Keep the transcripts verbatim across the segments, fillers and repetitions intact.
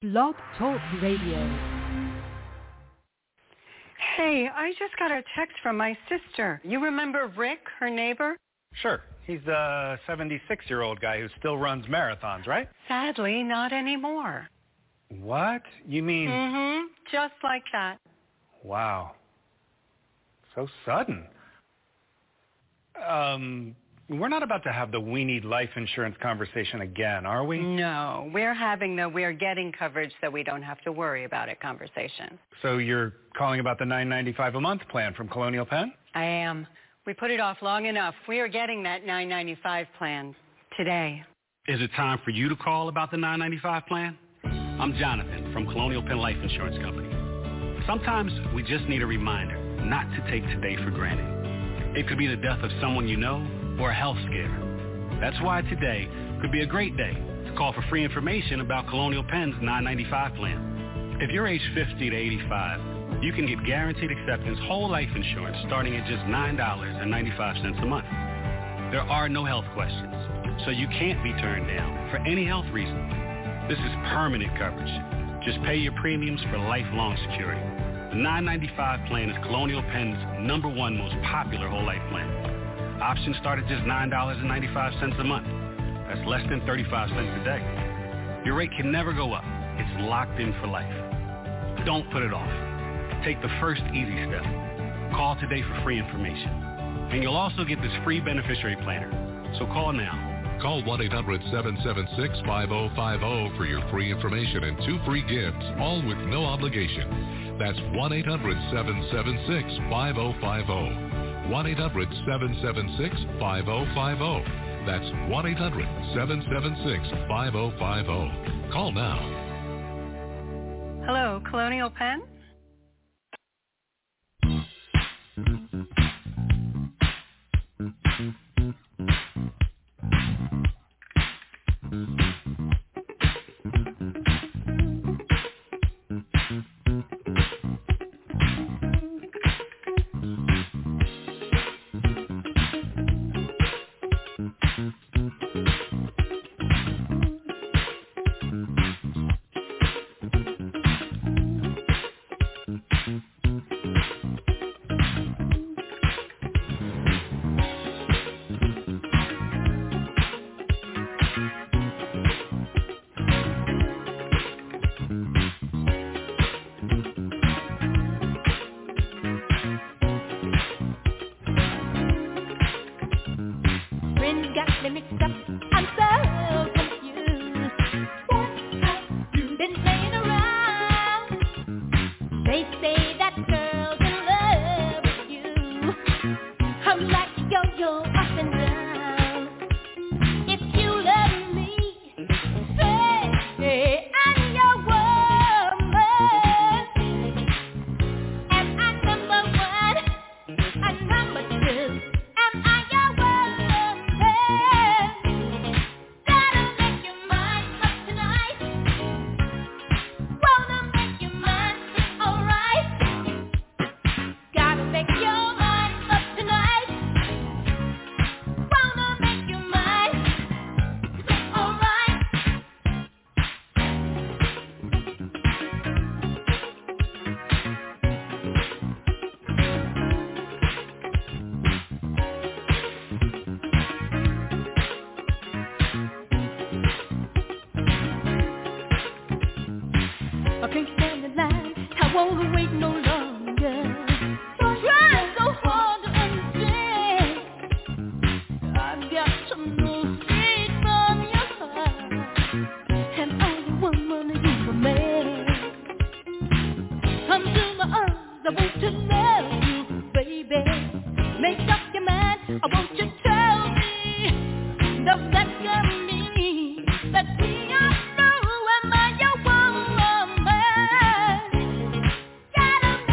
Blog Talk Radio. Hey, I just got a text from my sister. You remember Rick, her neighbor? Sure. He's the seventy-six-year-old guy who still runs marathons, right? Sadly, not anymore. What? You mean... Mm-hmm. Just like that. Wow. So sudden. Um, we're not about to have the we need life insurance conversation again, are we? No. We're having the we're getting coverage so we don't have to worry about it conversation. So you're calling about the nine ninety-five a month plan from Colonial Penn? I am. We put it off long enough. We are getting that nine ninety-five plan today. Is it time for you to call about the nine ninety-five plan? I'm Jonathan from Colonial Penn Life Insurance Company. Sometimes we just need a reminder not to take today for granted. It could be the death of someone you know or a health scare. That's why today could be a great day to call for free information about Colonial Penn's nine ninety-five plan. If you're age fifty to eighty-five, you can get guaranteed acceptance whole life insurance starting at just nine dollars and ninety-five cents a month. There are no health questions, so you can't be turned down for any health reason. This is permanent coverage. Just pay your premiums for lifelong security. The nine ninety-five plan is Colonial Penn's number one most popular whole life plan. Options start at just nine dollars and ninety-five cents a month. That's less than thirty-five cents a day. Your rate can never go up. It's locked in for life. Don't put it off. Take the first easy step. Call today for free information. And you'll also get this free beneficiary planner. So call now. Call one eight hundred seven seven six five zero five zero for your free information and two free gifts, all with no obligation. That's one eight hundred seven seven six five zero five zero. one eight hundred seven seven six five zero five zero. That's one eight hundred seven seven six five zero five zero. Call now. Hello, Colonial Penn? Gotta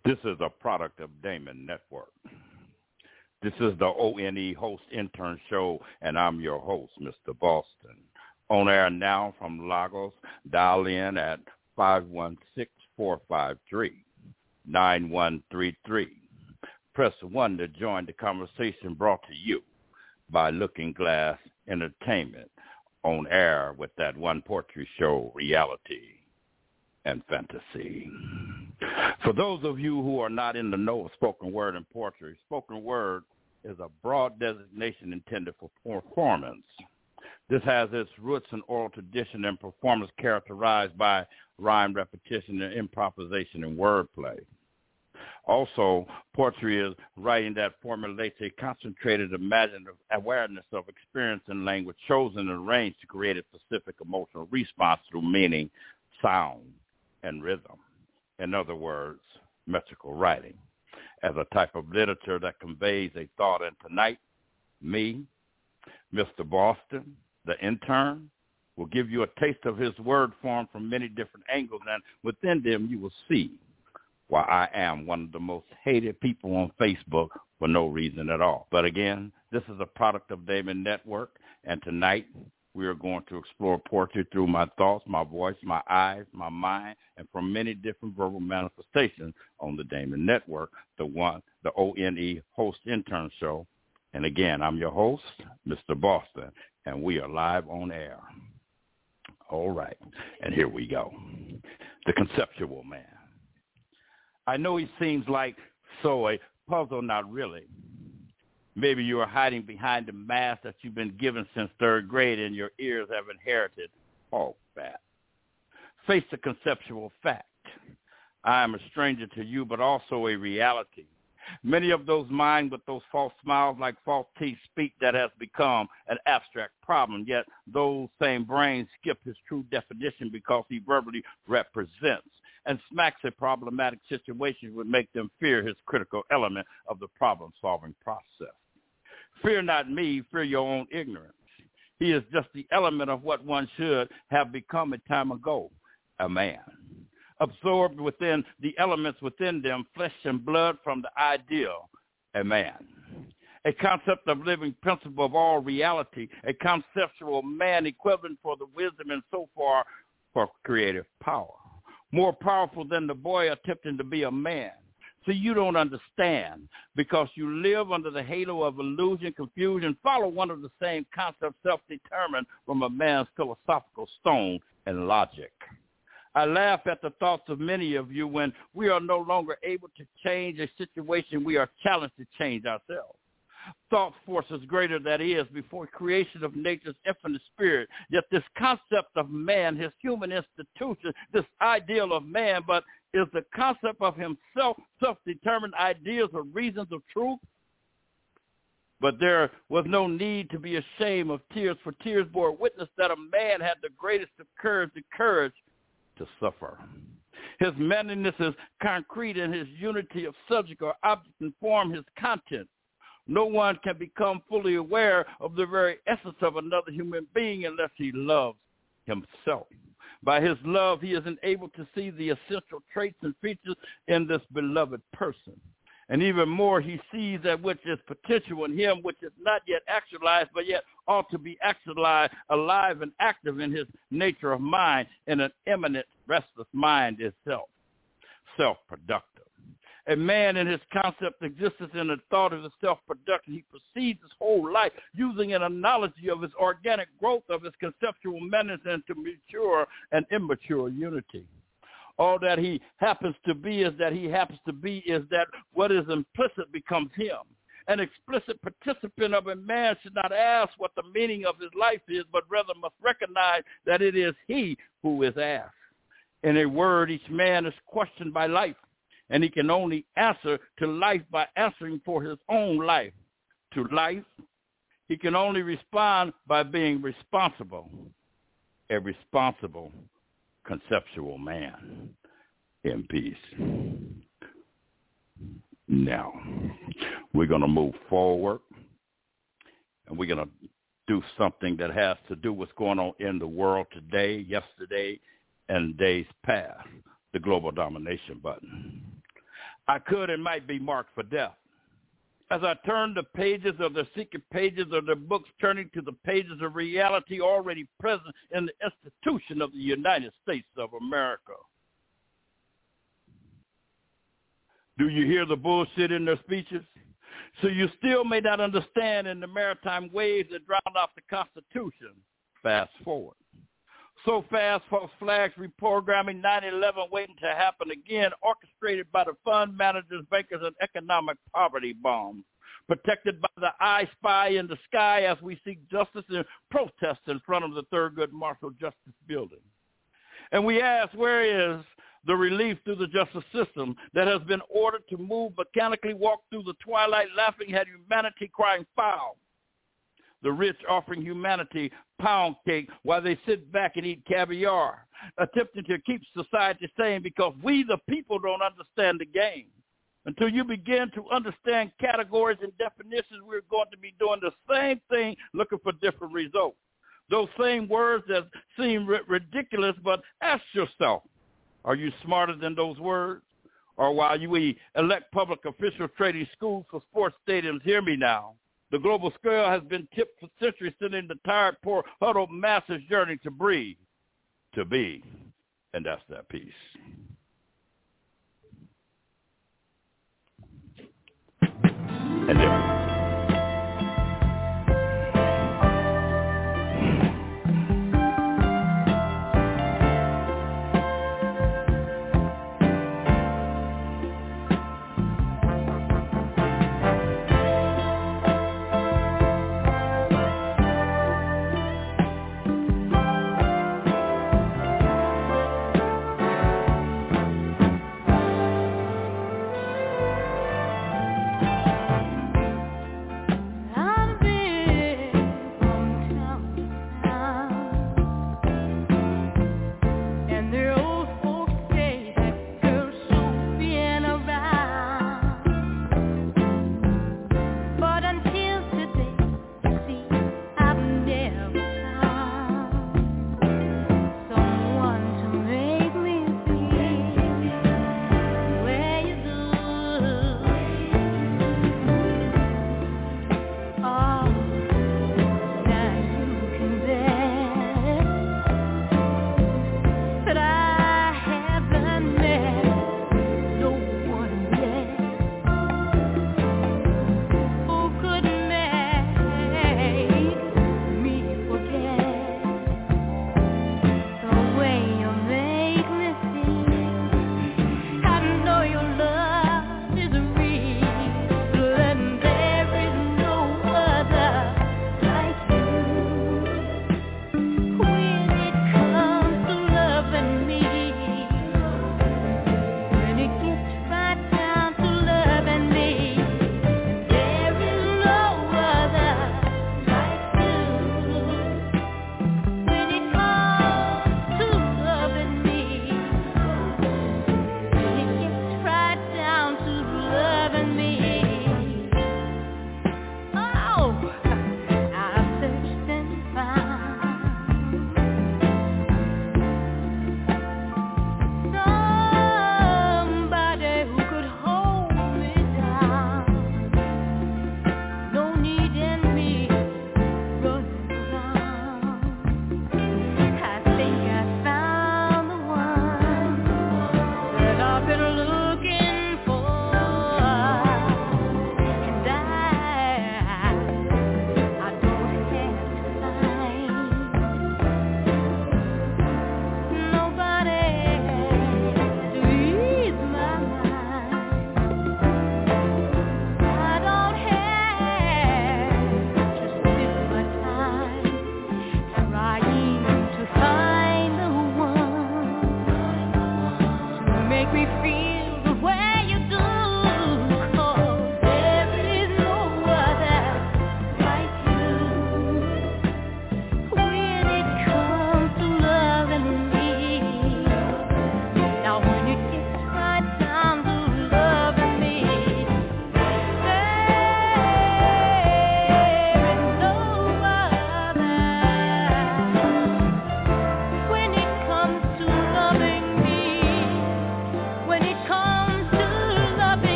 This is a product of Damon Network. This is the O N E Host Intern Show, and I'm your host, Mister Boston. On air now from Lagos. Dial in at five one six, four five three, nine one three three. Press one to join the conversation brought to you by Looking Glass Entertainment, on air with that one poetry show, Reality and Fantasy. For those of you who are not in the know of spoken word and poetry, spoken word is a broad designation intended for performance. This has its roots in oral tradition and performance characterized by rhyme repetition and improvisation and wordplay. Also, poetry is writing that formulates a concentrated imaginative awareness of experience and language chosen and arranged to create a specific emotional response through meaning, sound, and rhythm. In other words, metrical writing, as a type of literature that conveys a thought. And tonight, me, Mister Boston, the intern, will give you a taste of his word form from many different angles, and within them you will see why I am one of the most hated people on Facebook for no reason at all. But again, this is a product of Damon Network, and tonight we are going to explore poetry through my thoughts, my voice, my eyes, my mind, and from many different verbal manifestations on the Damon Network, the one, the O N E Host Intern Show. And again, I'm your host, Mister Boston, and we are live on air. All right, and here we go. The conceptual man. I know he seems like so a puzzle, not really. Maybe you are hiding behind the mask that you've been given since third grade and your ears have inherited all that. Face the conceptual fact. I am a stranger to you, but also a reality. Many of those minds with those false smiles like false teeth speak that has become an abstract problem, yet those same brains skip his true definition because he verbally represents and smacks a problematic situation would make them fear his critical element of the problem-solving process. Fear not me, fear your own ignorance. He is just the element of what one should have become a time ago, a man. Absorbed within the elements within them, flesh and blood from the ideal, a man. A concept of living principle of all reality, a conceptual man equivalent for the wisdom and so far for creative power. More powerful than the boy attempting to be a man. So you don't understand because you live under the halo of illusion, confusion, follow one of the same concepts self-determined from a man's philosophical stone and logic. I laugh at the thoughts of many of you when we are no longer able to change a situation. We are challenged to change ourselves. Thought force is greater than is before creation of nature's infinite spirit. Yet this concept of man, his human institution, this ideal of man, but is the concept of himself, self-determined ideas or reasons of truth. But there was no need to be ashamed of tears, for tears bore witness that a man had the greatest of courage, the courage to suffer. His manliness is concrete in his unity of subject or object and form, his content. No one can become fully aware of the very essence of another human being unless he loves himself. By his love, he isn't able to see the essential traits and features in this beloved person. And even more, he sees that which is potential in him, which is not yet actualized, but yet ought to be actualized, alive and active in his nature of mind, in an immanent, restless mind itself, self-productive. A man in his concept existence in the thought of his self-production. He proceeds his whole life using an analogy of his organic growth of his conceptual menace into mature and immature unity. All that he happens to be is that he happens to be is that what is implicit becomes him. An explicit participant of a man should not ask what the meaning of his life is, but rather must recognize that it is he who is asked. In a word, each man is questioned by life. And he can only answer to life by answering for his own life. To life, he can only respond by being responsible, a responsible conceptual man. In peace. Now, we're going to move forward, and we're going to do something that has to do with what's going on in the world today, yesterday, and days past, the global domination button. I could and might be marked for death. As I turn the pages of the secret pages of the books, turning to the pages of reality already present in the institution of the United States of America. Do you hear the bullshit in their speeches? So you still may not understand in the maritime waves that drowned off the Constitution. Fast forward. So fast, false flags, reprogramming, nine eleven waiting to happen again, orchestrated by the fund managers, bankers, and economic poverty bombs, protected by the I Spy in the sky as we seek justice and protest in front of the Thurgood Marshall Justice Building. And we ask, where is the relief through the justice system that has been ordered to move, mechanically walk through the twilight, laughing at humanity crying foul? The rich offering humanity pound cake while they sit back and eat caviar, attempting to keep society sane because we, the people, don't understand the game. Until you begin to understand categories and definitions, we're going to be doing the same thing, looking for different results. Those same words that seem r- ridiculous, but ask yourself, are you smarter than those words? Or while you we elect public officials trading schools for sports stadiums, hear me now. The global scale has been tipped for centuries, sending the tired, poor, huddled masses yearning to breathe, to be, and that's that piece. And then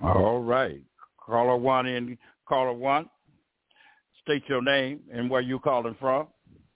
All right. Caller one in. Caller one. State your name and where you calling from.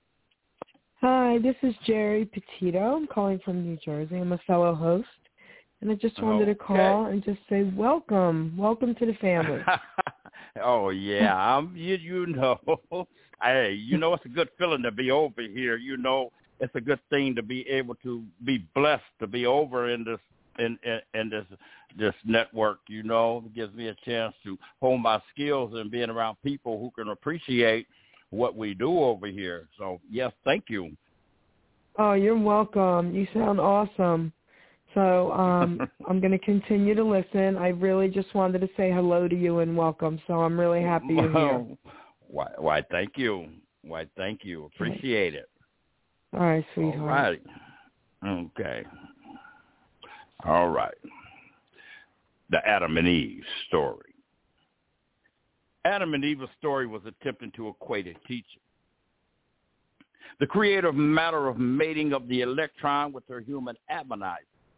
Hi, this is Jerry Petito. I'm calling from New Jersey. I'm a fellow host. And I just wanted okay. to call and just say welcome. Welcome to the family. oh, yeah. I'm, you, you know, hey, you know, it's a good feeling to be over here. You know, it's a good thing to be able to be blessed to be over in this in, in, in this this network, you know. It gives me a chance to hone my skills and being around people who can appreciate what we do over here. So, yes, thank you. Oh, you're welcome. You sound awesome. So um, I'm going to continue to listen. I really just wanted to say hello to you and welcome. So I'm really happy you're here. Why, why, thank you. Why, thank you. Appreciate it. All right, sweetheart. All right. Okay. All right. The Adam and Eve story. Adam and Eve's story was attempting to equate a teacher, the creative matter of mating of the electron with her human ammonite.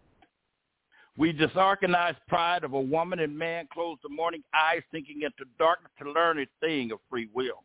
We disorganized pride of a woman and man closed the morning eyes thinking into darkness to learn a thing of free will.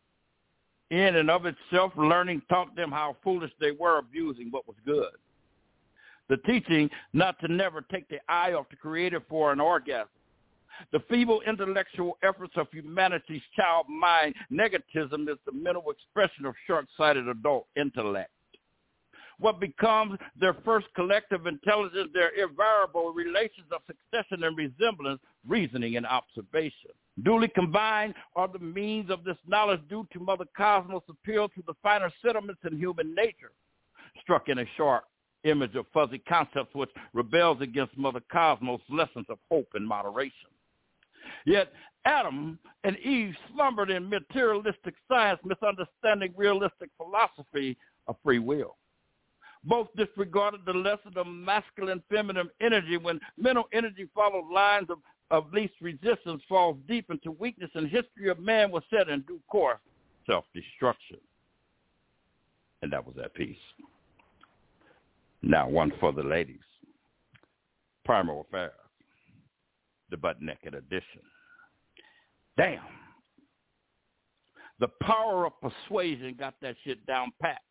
In and of itself, learning taught them how foolish they were abusing what was good. The teaching not to never take the eye off the Creator for an orgasm. The feeble intellectual efforts of humanity's child mind. Negativism is the mental expression of short-sighted adult intellect. What becomes their first collective intelligence, their invariable relations of succession and resemblance, reasoning and observation. Duly combined are the means of this knowledge due to Mother Cosmos' appeal to the finer sentiments in human nature, struck in a sharp image of fuzzy concepts which rebels against Mother Cosmos' lessons of hope and moderation. Yet Adam and Eve slumbered in materialistic science, misunderstanding realistic philosophy of free will. Both disregarded the lesson of masculine feminine energy when mental energy followed lines of, of least resistance, falls deep into weakness, and history of man was set in due course, self-destruction. And that was that piece. Now one for the ladies. Primal Affairs, the butt naked edition. Damn. The power of persuasion got that shit down pat.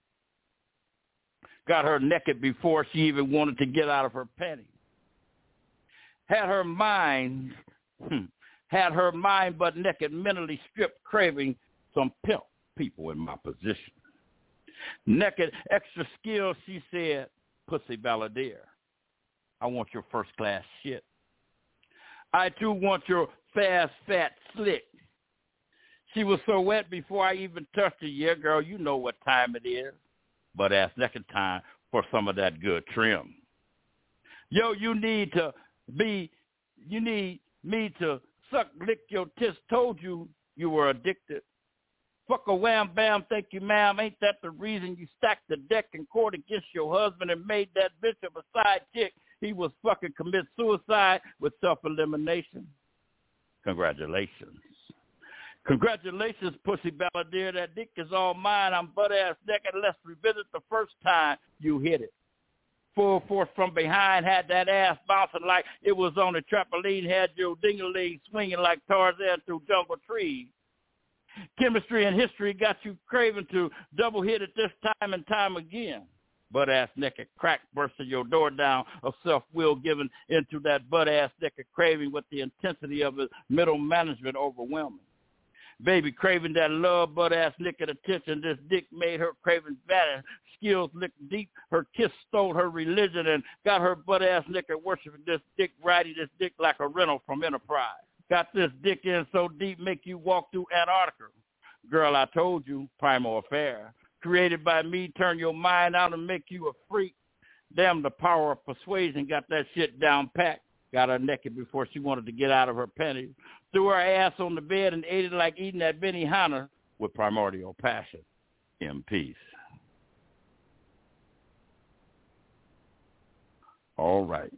Got her naked before she even wanted to get out of her panties. Had her mind, hmm, had her mind but naked, mentally stripped, craving some pimp people in my position. Naked, extra skills, she said, pussy balladeer. I want your first class shit. I too want your fast, fat, slick. She was so wet before I even touched her. Yeah, girl, you know what time it is. But ass naked time for some of that good trim. Yo, you need to be, you need me to suck, lick your tits. Told you you were addicted. Fuck a wham bam, thank you ma'am. Ain't that the reason you stacked the deck in court against your husband and made that bitch of a side chick? He was fucking commit suicide with self-elimination. Congratulations. Congratulations, pussy balladeer. That dick is all mine. I'm butt-ass naked. Let's revisit the first time you hit it. Full force from behind, had that ass bouncing like it was on a trampoline, had your ding-a-ling swinging like Tarzan through jungle trees. Chemistry and history got you craving to double hit it this time and time again. Butt-ass naked crack bursting your door down of self-will given into that butt-ass naked craving with the intensity of his middle management overwhelming. Baby craving that love, butt-ass naked attention. This dick made her craving vanish. Skills licked deep. Her kiss stole her religion and got her butt-ass naked worshiping this dick, riding this dick like a rental from Enterprise. Got this dick in so deep, make you walk through Antarctica. Girl, I told you, primal affair. Created by me, turn your mind out and make you a freak. Damn, the power of persuasion got that shit down pat. Got her naked before she wanted to get out of her panties. Threw her ass on the bed and ate it like eating that Benihana with primordial passion. In peace. All right.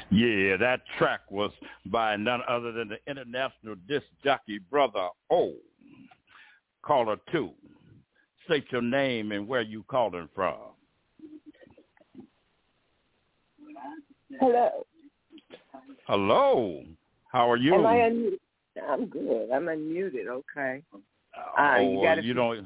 Yeah, that track was by none other than the international disc jockey Brother O. Caller two. State your name and where you calling from. Hello. Hello. How are you? Am I unmuted? I'm good. I'm unmuted. Okay. Uh, oh, you got you don't.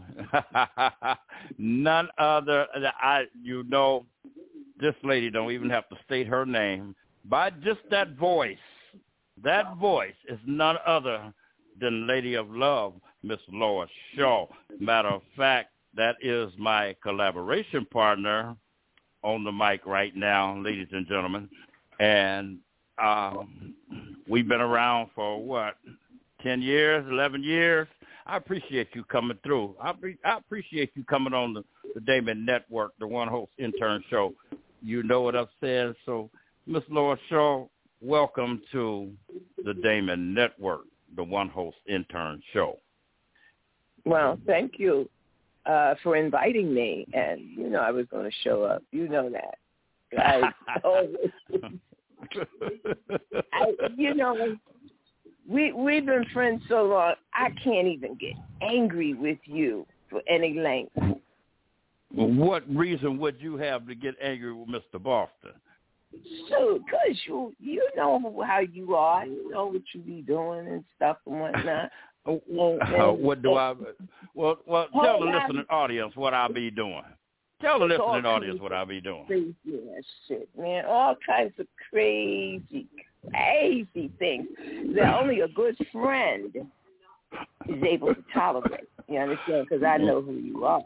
None other. I. You know, this lady don't even have to state her name. By just that voice, that voice is none other than Lady of Love, Miss Lois Shaw. Matter of fact, that is my collaboration partner on the mic right now, ladies and gentlemen. And um, we've been around for, what, ten years, eleven years? I appreciate you coming through. I, pre- I appreciate you coming on the, the Damon Network, the One Host Intern Show. You know what I've said. So, Miss Lois Shaw, welcome to the Damon Network, the One Host Intern Show. Well, thank you uh, for inviting me. And, you know, I was going to show up. You know that. I, I, you know, we, we've been friends so long, I can't even get angry with you for any length. Well, what reason would you have to get angry with Mister Boston? So, because you, you know how you are. You know what you be doing and stuff and whatnot. and, and, uh, what do I? Well, well, tell the on. listening audience what I be doing. Tell the listening audience what I be doing. Crazy ass shit, man. All kinds of crazy, crazy things that only a good friend is able to tolerate. You understand? Because I know who you are.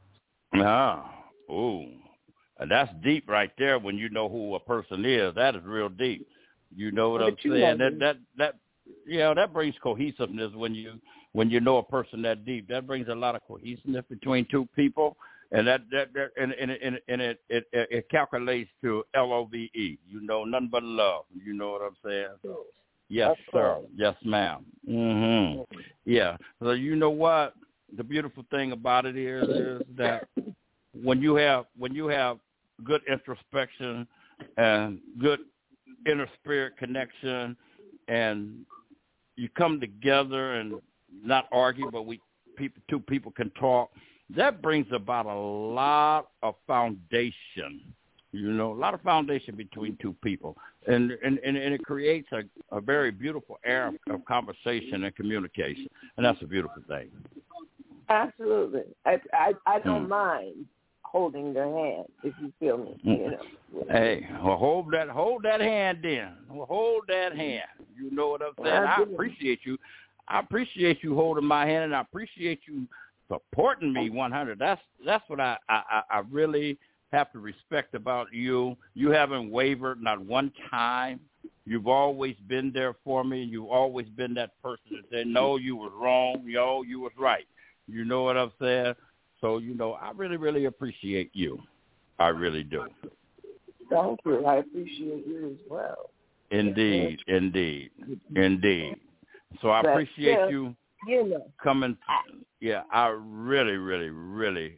Ah, ooh. And that's deep right there when you know who a person is. That is real deep. You know what But I'm you saying? know That that that yeah, that brings cohesiveness when you when you know a person that deep. That brings a lot of cohesiveness between two people, and that that, that and and, and, and it, it it calculates to L O V E. You know, nothing but love. You know what I'm saying? So, yes, sir. Yes, ma'am. Mhm. Yeah. So you know what? The beautiful thing about it is, is that when you have when you have good introspection and good inner spirit connection, and you come together and not argue, but we people two people can talk, that brings about a lot of foundation. You know, a lot of foundation between two people, and and, and, and it creates a, a very beautiful air of, of conversation and communication, and that's a beautiful thing. Absolutely. I I, I don't hmm. mind holding your hand, if you feel me. You know. Hey, well, hold that, hold that hand, then. Well, hold that hand. You know what I'm saying? I appreciate you. I appreciate you holding my hand, and I appreciate you supporting me one hundred. That's that's what I, I, I really have to respect about you. You haven't wavered not one time. You've always been there for me. You've always been that person that said, no, you was wrong. Yo, you was right. You know what I'm saying? So, you know, I really, really appreciate you. I really do. Thank you. I appreciate you as well. Indeed, indeed, indeed. So I appreciate but, uh, you you know, coming. Yeah, I really, really, really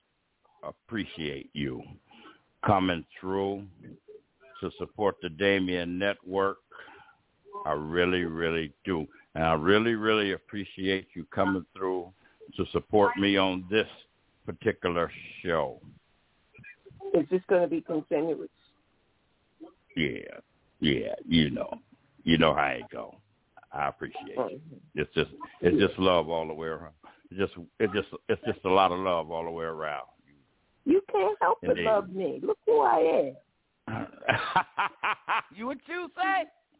appreciate you coming through to support the Damien Network. I really, really do. And I really, really appreciate you coming through to support me on this particular show. Is this going to be continuous? Yeah, yeah, you know, you know how it go. I appreciate it. It's just, it's just love all the way around. It's just, it's just, it's just a lot of love all the way around. You can't help but Indeed. love me. Look who I am. You what you say?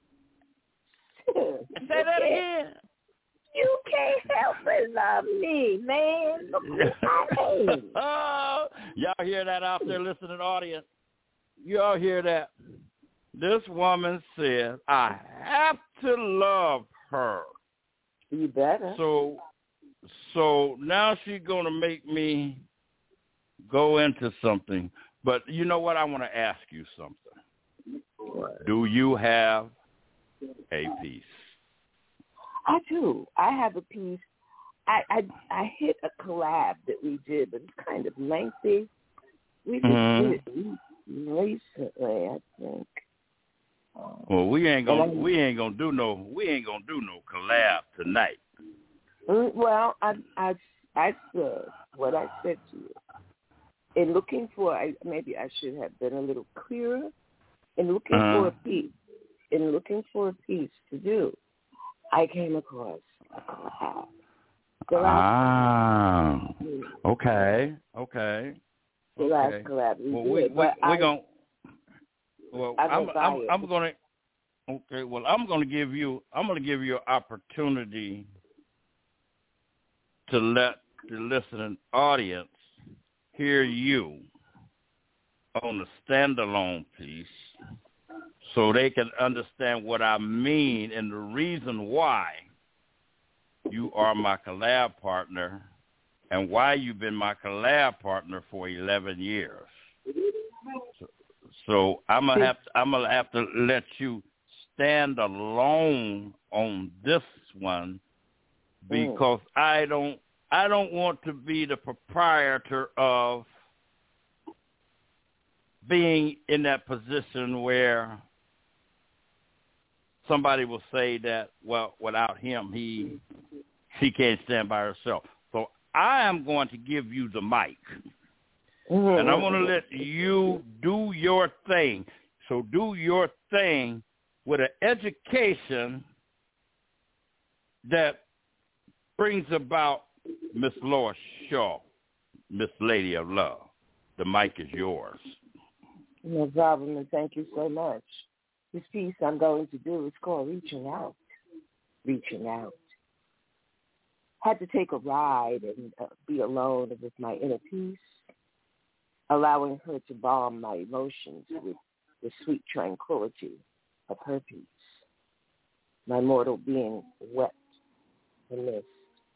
You Say that again. You can't help but love me, man. Look who I am. Oh, y'all hear that out there, listening audience? Y'all hear that? This woman says, I have to love her. You better. So, so now she's going to make me go into something. But you know what? I want to ask you something. What? Do you have a piece? I do. I have a piece. I, I I hit a collab that we did, but it's kind of lengthy. We just Mm-hmm. did it recently, I think. Well, we ain't gonna we ain't gonna do no we ain't gonna do no collab tonight. Well, I I I said what I said to you. In looking for, I, maybe I should have been a little clearer. In looking uh-huh. for a piece, in looking for a piece to do, I came across a collab. Ah, okay, okay. The okay. last collab we well, did. we we but we I, gonna. Well, I I'm I'm, it. I'm gonna. Okay. Well, I'm gonna give you. I'm gonna give you an opportunity to let the listening audience hear you on the standalone piece, so they can understand what I mean and the reason why you are my collab partner and why you've been my collab partner for eleven years. So, so I'm gonna have to, I'm gonna have to let you stand alone on this one because mm. I don't I don't want to be the proprietor of being in that position where somebody will say that, well, without him, he she can't stand by herself. So I am going to give you the mic, mm-hmm. and I'm going to let you do your thing. So do your thing with an education that brings about Miss Lois Shaw, Miss Lady of Love. The mic is yours. No problem, and thank you so much. This piece I'm going to do is called Reaching Out. Reaching Out. Had to take a ride and uh, be alone with my inner peace, allowing her to balm my emotions with the sweet tranquility of her peace. My mortal being wept in mist.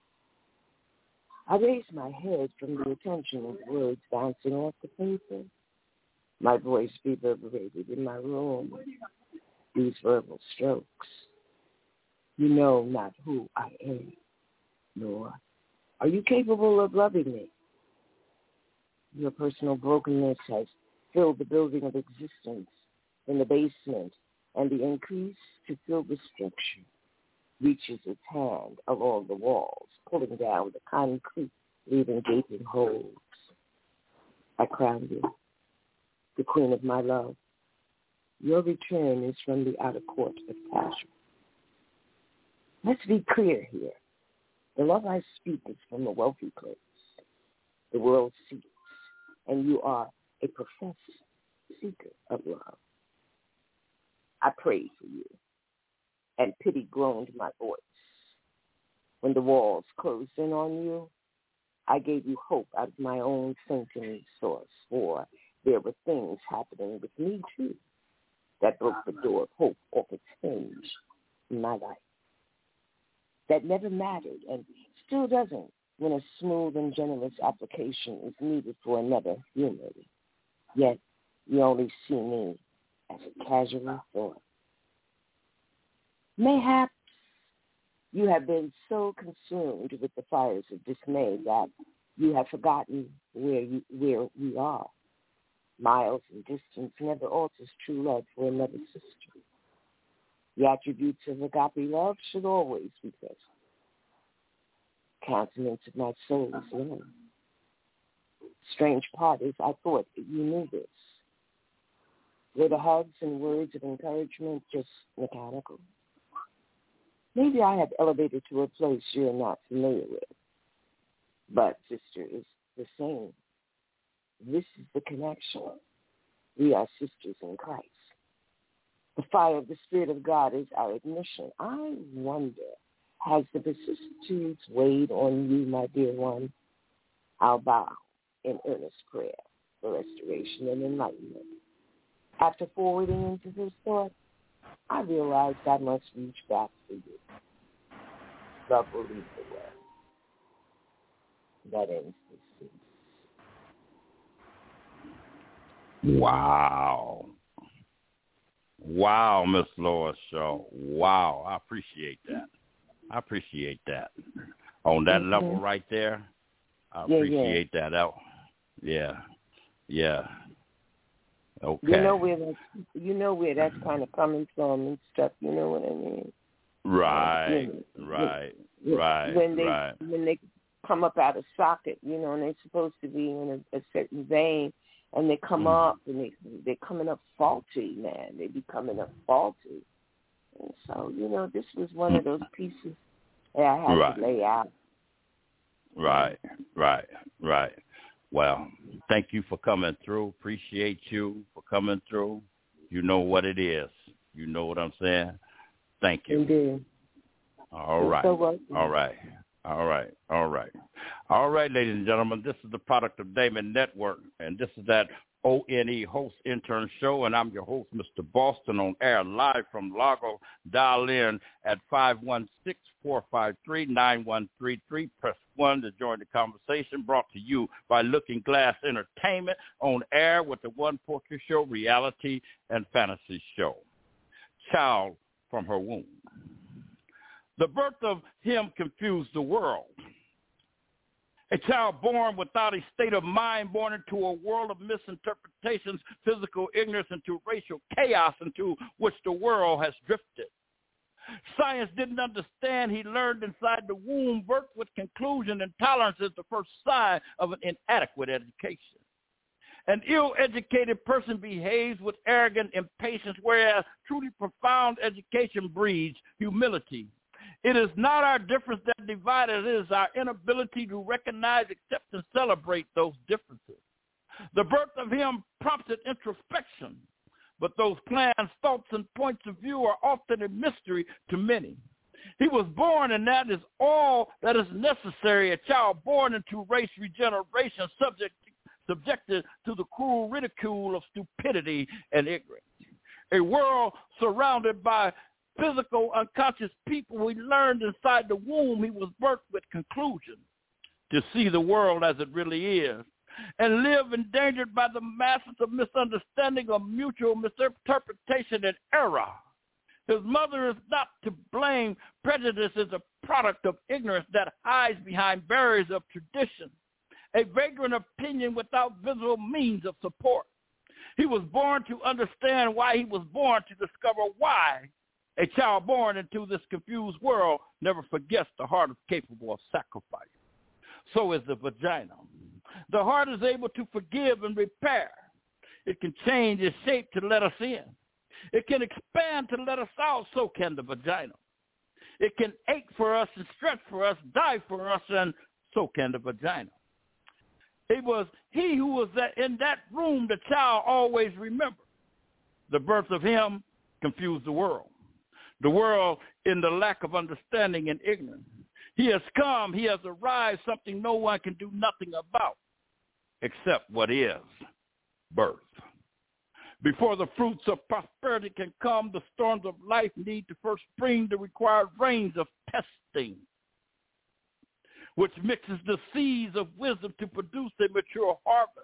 I raised my head from the attention of words bouncing off the paper. My voice reverberated in my room. These verbal strokes. You know not who I am, nor are you capable of loving me. Your personal brokenness has filled the building of existence in the basement, and the increase to fill the structure reaches its hand along the walls, pulling down the concrete, leaving gaping holes. I crown you, the queen of my love. Your return is from the outer court of passion. Let's be clear here. The love I speak is from a wealthy place. The world seeks, and you are a professed seeker of love. I prayed for you, and pity groaned my voice. When the walls closed in on you, I gave you hope out of my own thinking source, for there were things happening with me too that broke the door of hope off its hinge in my life. That never mattered and still doesn't when a smooth and generous application is needed for another human. Yet you only see me as a casual thought. Mayhaps you have been so consumed with the fires of dismay that you have forgotten where you where we are. Miles and distance never alters true love for another sister. The attributes of agape love should always be present. Countenance of my soul is love. Strange part is I thought that you knew this. Were the hugs and words of encouragement just mechanical? Maybe I have elevated to a place you're not familiar with. But, sister, is the same. This is the connection. We are sisters in Christ. The fire of the Spirit of God is our ignition. I wonder, has the vicissitudes weighed on you, my dear one? I'll bow in earnest prayer for restoration and enlightenment. After forwarding into this thought, I realized I must reach back for you. Love will lead the way. That ends this piece. Wow. Wow, Miss Lois Shaw. Wow. I appreciate that. I appreciate that. On that mm-hmm. level right there, I yeah, appreciate yeah. that out. Yeah. Yeah. Okay. You know where that's, you know where that's kind of coming from and stuff. You know what I mean? Right, you know, right, when, right, when they, right. When they come up out of socket, you know, and they're supposed to be in a, a certain vein, and they come mm. up and they they're coming up faulty, man. They be coming up faulty, and so you know, this was one of those pieces that I had right. to lay out. Right, right, right. Well, thank you for coming through. Appreciate you for coming through. You know what it is. You know what I'm saying? Thank you. Indeed. All right. So welcome. All right. All right. All right. All right, ladies and gentlemen, this is the product of Damon Network, and this is that O N E Host Intern Show, and I'm your host, Mister Boston, on air live from Largo. Dial in at five one six, four five three, nine one three three. Press one to join the conversation, brought to you by Looking Glass Entertainment, on air with the One Poetry Show, reality and fantasy show. Child from her womb. The birth of him confused the world. A child born without a state of mind, born into a world of misinterpretations, physical ignorance, into racial chaos into which the world has drifted. Science didn't understand. He learned inside the womb. Birth with conclusion and tolerance is the first sign of an inadequate education. An ill-educated person behaves with arrogant impatience, whereas truly profound education breeds humility. It is not our difference that divides us. It is our inability to recognize, accept, and celebrate those differences. The birth of him prompted introspection, but those plans, thoughts, and points of view are often a mystery to many. He was born, and that is all that is necessary. A child born into race regeneration, subject, subjected to the cruel ridicule of stupidity and ignorance. A world surrounded by physical, unconscious people. We learned inside the womb he was birthed with conclusion, to see the world as it really is, and live endangered by the masses of misunderstanding, of mutual misinterpretation and error. His mother is not to blame. Prejudice is a product of ignorance that hides behind barriers of tradition, a vagrant opinion without visible means of support. He was born to understand why he was born, to discover why. A child born into this confused world never forgets the heart is capable of sacrifice. So is the vagina. The heart is able to forgive and repair. It can change its shape to let us in. It can expand to let us out. So can the vagina. It can ache for us and stretch for us, die for us, and so can the vagina. It was he who was that in that room the child always remembered. The birth of him confused the world. The world in the lack of understanding and ignorance. He has come, he has arrived, something no one can do nothing about, except what is birth. Before the fruits of prosperity can come, the storms of life need to first bring the required rains of testing, which mixes the seeds of wisdom to produce a mature harvest.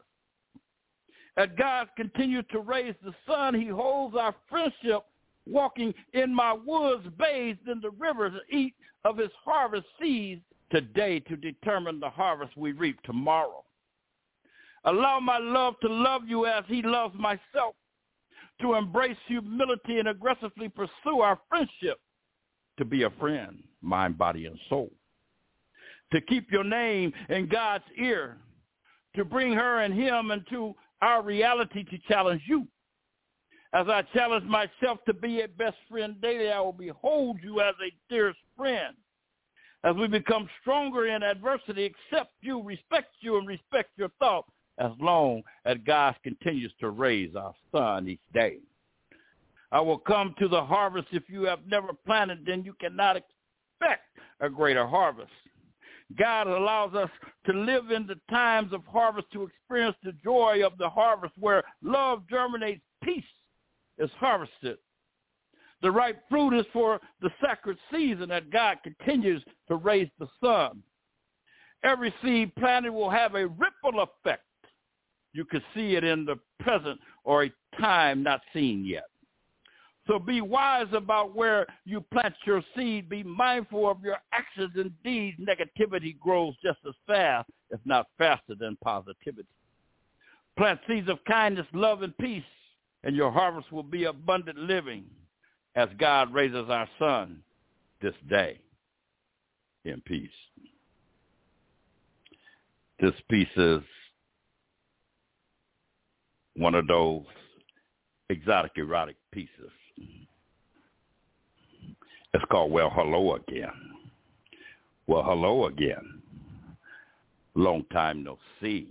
As God continues to raise the sun, he holds our friendship, walking in my woods, bathed in the rivers, and eat of his harvest seeds today to determine the harvest we reap tomorrow. Allow my love to love you as he loves myself, to embrace humility and aggressively pursue our friendship, to be a friend, mind, body, and soul, to keep your name in God's ear, to bring her and him into our reality, to challenge you. As I challenge myself to be a best friend daily, I will behold you as a dearest friend. As we become stronger in adversity, accept you, respect you, and respect your thoughts, as long as God continues to raise our son each day. I will come to the harvest. If you have never planted, then you cannot expect a greater harvest. God allows us to live in the times of harvest to experience the joy of the harvest, where love germinates, peace is harvested. The ripe fruit is for the sacred season that God continues to raise the sun. Every seed planted will have a ripple effect. You can see it in the present or a time not seen yet. So be wise about where you plant your seed. Be mindful of your actions and deeds. Negativity grows just as fast, if not faster, than positivity. Plant seeds of kindness, love, and peace. and your harvest will be abundant living as God raises our son this day in peace. This piece is one of those exotic, erotic pieces. It's called Well, Hello Again. Well, hello again. Long time no see.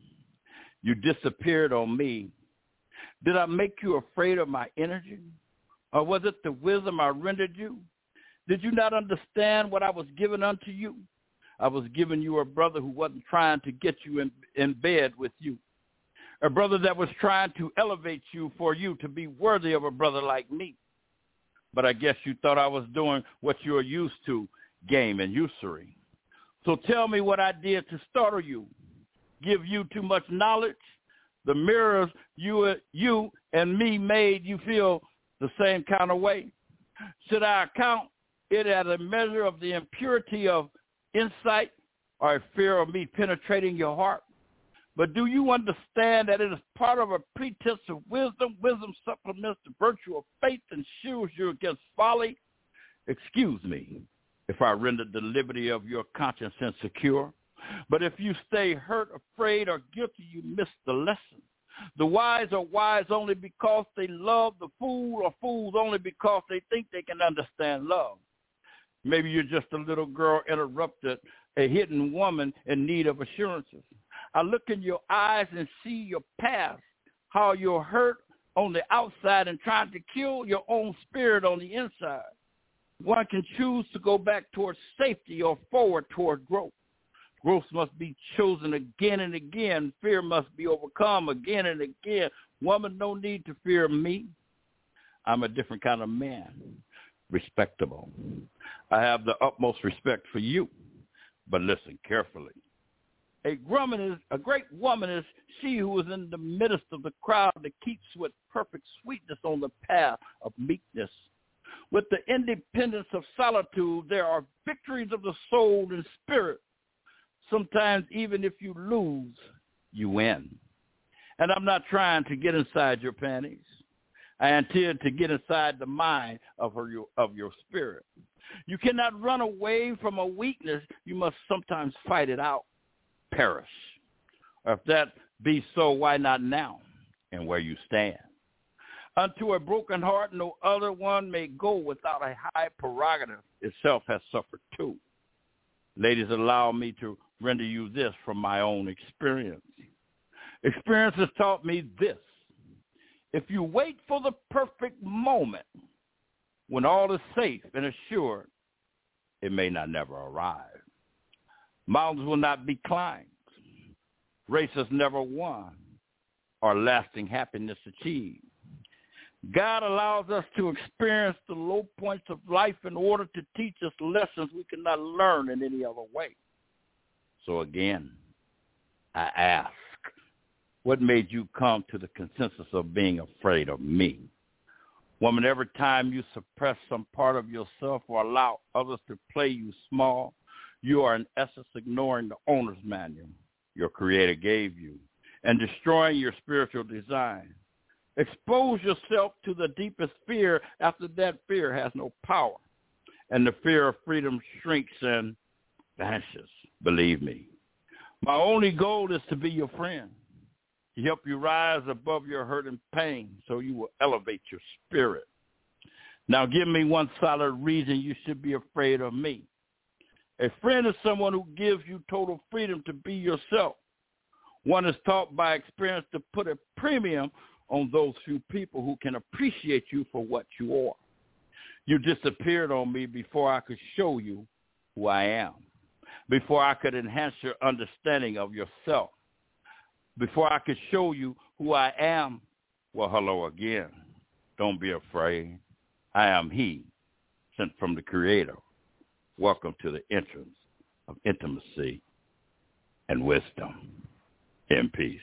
You disappeared on me. Did I make you afraid of my energy? Or was it the wisdom I rendered you? Did you not understand what I was giving unto you? I was giving you a brother who wasn't trying to get you in, in bed with you. A brother that was trying to elevate you for you to be worthy of a brother like me. But I guess you thought I was doing what you're used to, game and usury. So tell me what I did to startle you. Give you too much knowledge? The mirrors you, you and me made you feel the same kind of way? Should I account it as a measure of the impurity of insight or a fear of me penetrating your heart? But do you understand that it is part of a pretense of wisdom? Wisdom supplements the virtue of faith and shields you against folly. Excuse me if I rendered the liberty of your conscience insecure. But if you stay hurt, afraid, or guilty, you miss the lesson. The wise are wise only because they love. The fool are fools only because they think they can understand love. Maybe you're just a little girl interrupted, a hidden woman in need of assurances. I look in your eyes and see your past, how you're hurt on the outside and trying to kill your own spirit on the inside. One can choose to go back towards safety or forward toward growth. Growth must be chosen again and again. Fear must be overcome again and again. Woman, no need to fear me. I'm a different kind of man, respectable. I have the utmost respect for you, but listen carefully. A woman is a great woman is she who is in the midst of the crowd that keeps with perfect sweetness on the path of meekness. With the independence of solitude, there are victories of the soul and spirit. Sometimes even if you lose, you win. And I'm not trying to get inside your panties. I intend to get inside the mind of her, of your spirit. You cannot run away from a weakness. You must sometimes fight it out. Perish. Or if that be so, why not now and where you stand? Unto a broken heart, no other one may go without a high prerogative itself has suffered too. Ladies, allow me to render you this from my own experience. Experience has taught me this. If you wait for the perfect moment, when all is safe and assured, it may not never arrive. Mountains will not be climbed, races never won, or lasting happiness achieved. God allows us to experience the low points of life in order to teach us lessons we cannot learn in any other way. So again, I ask, what made you come to the consensus of being afraid of me? Woman, every time you suppress some part of yourself or allow others to play you small, you are in essence ignoring the owner's manual your creator gave you and destroying your spiritual design. Expose yourself to the deepest fear after that fear has no power, and the fear of freedom shrinks and vanishes. Believe me, my only goal is to be your friend, to help you rise above your hurt and pain so you will elevate your spirit. Now give me one solid reason you should be afraid of me. A friend is someone who gives you total freedom to be yourself. One is taught by experience to put a premium on those few people who can appreciate you for what you are. You disappeared on me before I could show you who I am, before I could enhance your understanding of yourself, before I could show you who I am. Well, hello again. Don't be afraid. I am he, sent from the Creator. Welcome to the entrance of intimacy and wisdom in peace.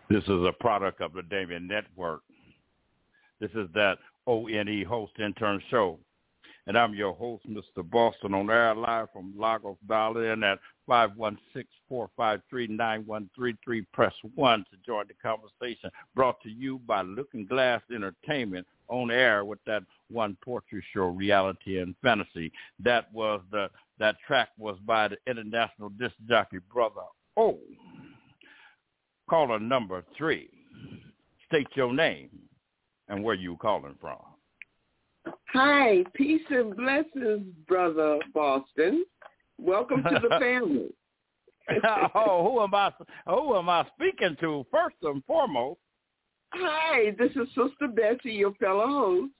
This is a product of the Damien Network. This is that O N E host intern show. And I'm your host, Mister Boston, on air live from Lagos. Dial in at five one six, four five three, nine one three three. Press one to join the conversation. Brought to you by Looking Glass Entertainment, on air with that one poetry show, Reality and Fantasy. That was the that track was by the international disc jockey Brother O. Caller number three. State your name and where you calling from. Hi, peace and blessings, Brother Boston. Welcome to the family. Oh, who am I? Who am I speaking to? First and foremost. Hi, this is Sister Bessie, your fellow host.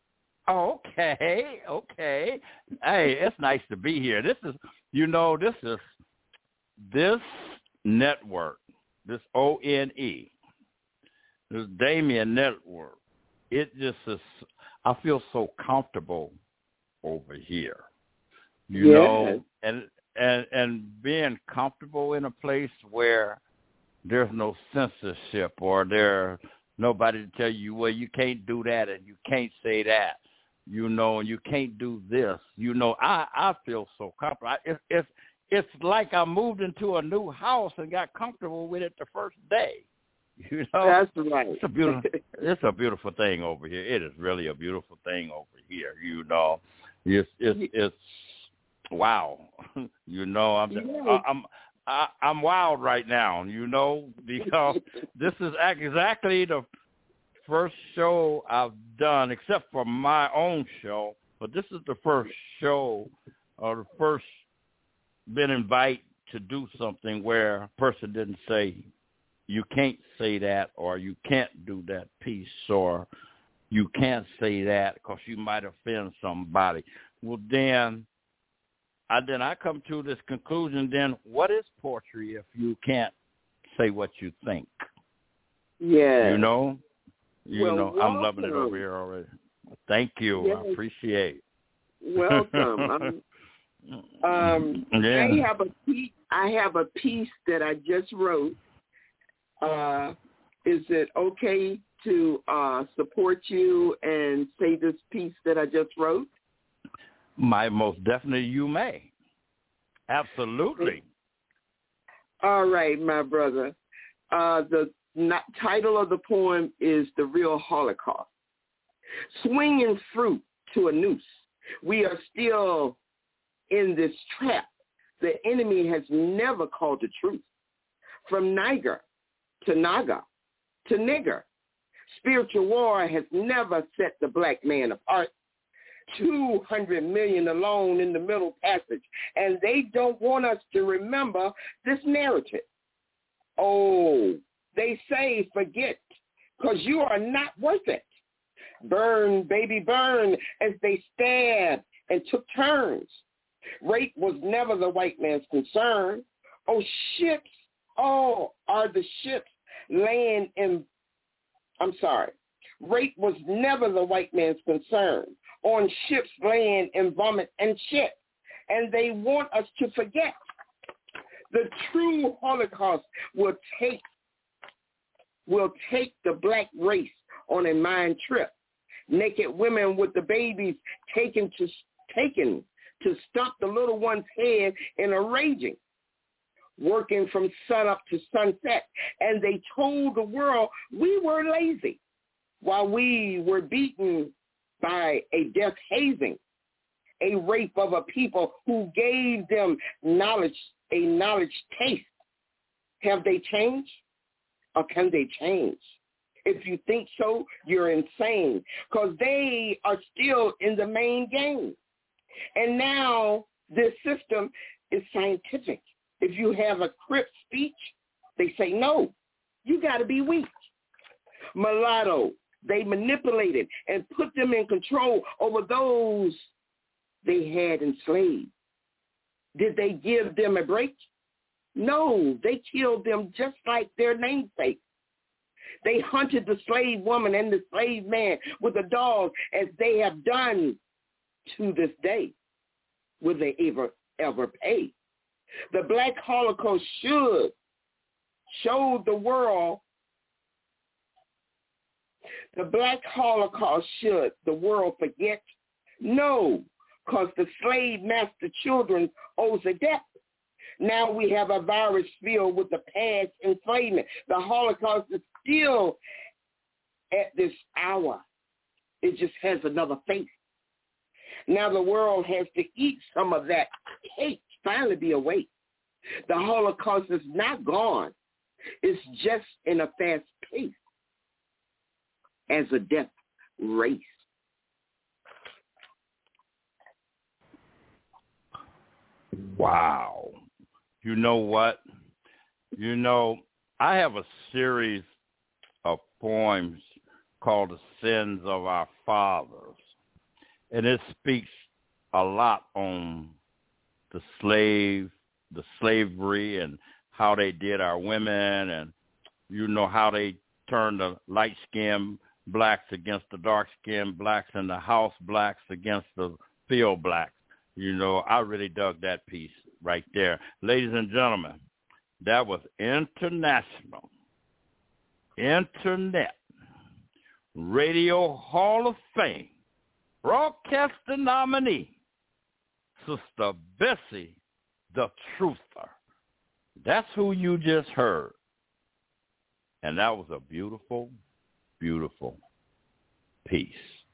Okay, okay. Hey, it's nice to be here. This is, you know, this is this network, this O N E, this Damien Network. It just is. I feel so comfortable over here, you yes. know, and, and and being comfortable in a place where there's no censorship or there's nobody to tell you, well, you can't do that and you can't say that, you know, and you can't do this. You know, I, I feel so comfortable. I, it, it's, it's like I moved into a new house and got comfortable with it the first day. You know, that's right. It's a beautiful, it's a beautiful thing over here. It is really a beautiful thing over here. You know, it's it's it's wow. You know, I'm yeah. I'm I, I'm wild right now. You know, because this is exactly the first show I've done, except for my own show. But this is the first show, or the first been invited to do something where a person didn't say, you can't say that, or you can't do that piece, or you can't say that because you might offend somebody. Well, then I, then I come to this conclusion, then what is poetry if you can't say what you think? Yeah. You know? You well, know, welcome. I'm loving it over here already. Thank you. Yes. I appreciate it. Welcome. um, yeah. I have a piece, I have a piece that I just wrote. Uh, is it okay to uh, support you and say this piece that I just wrote? My most definitely you may. Absolutely. All right, my brother. Uh, the not, title of the poem is The Real Holocaust. Swinging fruit to a noose. We are still in this trap. The enemy has never called the truth. From Niger to Naga, to nigger. Spiritual war has never set the black man apart. two hundred million alone in the middle passage, and they don't want us to remember this narrative. Oh, they say forget, because you are not worth it. Burn, baby, burn, as they stabbed and took turns. Rape was never the white man's concern. Oh, ships, oh, are the ships laying in, I'm sorry, rape was never the white man's concern, on ships laying in vomit and shit, and they want us to forget. The true Holocaust will take, will take the black race on a mind trip. Naked women with the babies taken to, taken to stump the little one's head in a raging. Working from sunup to sunset, and they told the world we were lazy while we were beaten by a death hazing, a rape of a people who gave them knowledge, a knowledge taste. Have they changed, or can they change? If you think so, you're insane, because they are still in the main game. And now this system is scientific. If you have a crip speech, they say, no, you got to be weak. Mulatto, they manipulated and put them in control over those they had enslaved. Did they give them a break? No, they killed them just like their namesake. They hunted the slave woman and the slave man with a dog, as they have done to this day. Will they ever, ever pay? The Black Holocaust should show the world The Black Holocaust should the world forget? No, because the slave master children owes a debt. Now we have a virus filled with the past enslavement. The Holocaust is still at this hour. It just has another face. Now the world has to eat some of that cake, finally be awake. The Holocaust is not gone. It's just in a fast pace as a death race. Wow. You know what? You know, I have a series of poems called The Sins of Our Fathers, and it speaks a lot on the slave, the slavery, and how they did our women, and you know how they turned the light-skinned blacks against the dark-skinned blacks and the house blacks against the field blacks. You know, I really dug that piece right there. Ladies and gentlemen, that was International Internet Radio Hall of Fame broadcaster nominee, Sister Bessie the Truther. That's who you just heard. And that was a beautiful, beautiful piece.